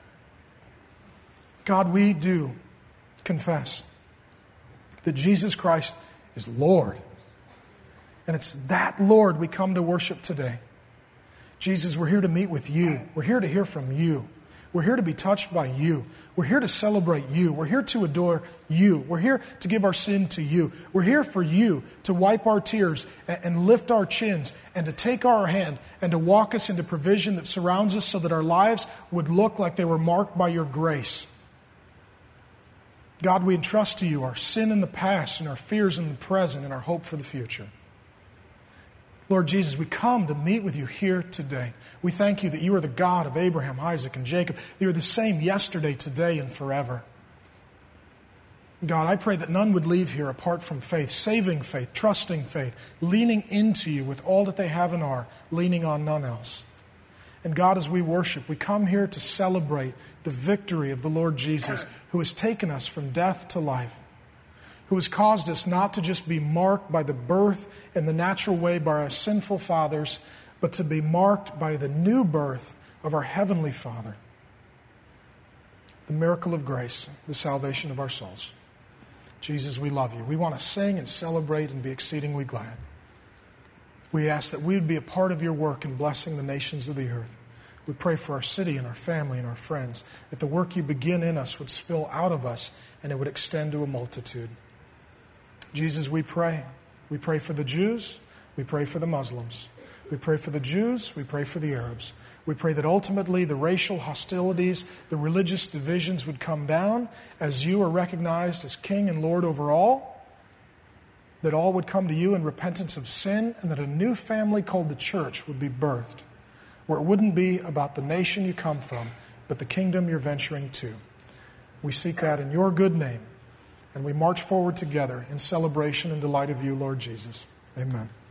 God, we do confess that Jesus Christ is Lord. And it's that Lord we come to worship today. Jesus, we're here to meet with You. We're here to hear from You. We're here to be touched by You. We're here to celebrate You. We're here to adore You. We're here to give our sin to You. We're here for You to wipe our tears and lift our chins and to take our hand and to walk us into provision that surrounds us so that our lives would look like they were marked by Your grace. God, we entrust to You our sin in the past and our fears in the present and our hope for the future. Lord Jesus, we come to meet with You here today. We thank You that You are the God of Abraham, Isaac, and Jacob. You are the same yesterday, today, and forever. God, I pray that none would leave here apart from faith, saving faith, trusting faith, leaning into You with all that they have and are, leaning on none else. And God, as we worship, we come here to celebrate the victory of the Lord Jesus, who has taken us from death to life, who has caused us not to just be marked by the birth in the natural way by our sinful fathers, but to be marked by the new birth of our Heavenly Father. The miracle of grace, the salvation of our souls. Jesus, we love You. We want to sing and celebrate and be exceedingly glad. We ask that we would be a part of Your work in blessing the nations of the earth. We pray for our city and our family and our friends, that the work You begin in us would spill out of us and it would extend to a multitude. Jesus, we pray. We pray for the Jews. We pray for the Muslims. We pray for the Jews. We pray for the Arabs. We pray that ultimately the racial hostilities, the religious divisions would come down as You are recognized as King and Lord over all, that all would come to You in repentance of sin, and that a new family called the church would be birthed, where it wouldn't be about the nation you come from, but the kingdom you're venturing to. We seek that in Your good name. And we march forward together in celebration and delight of You, Lord Jesus. Amen.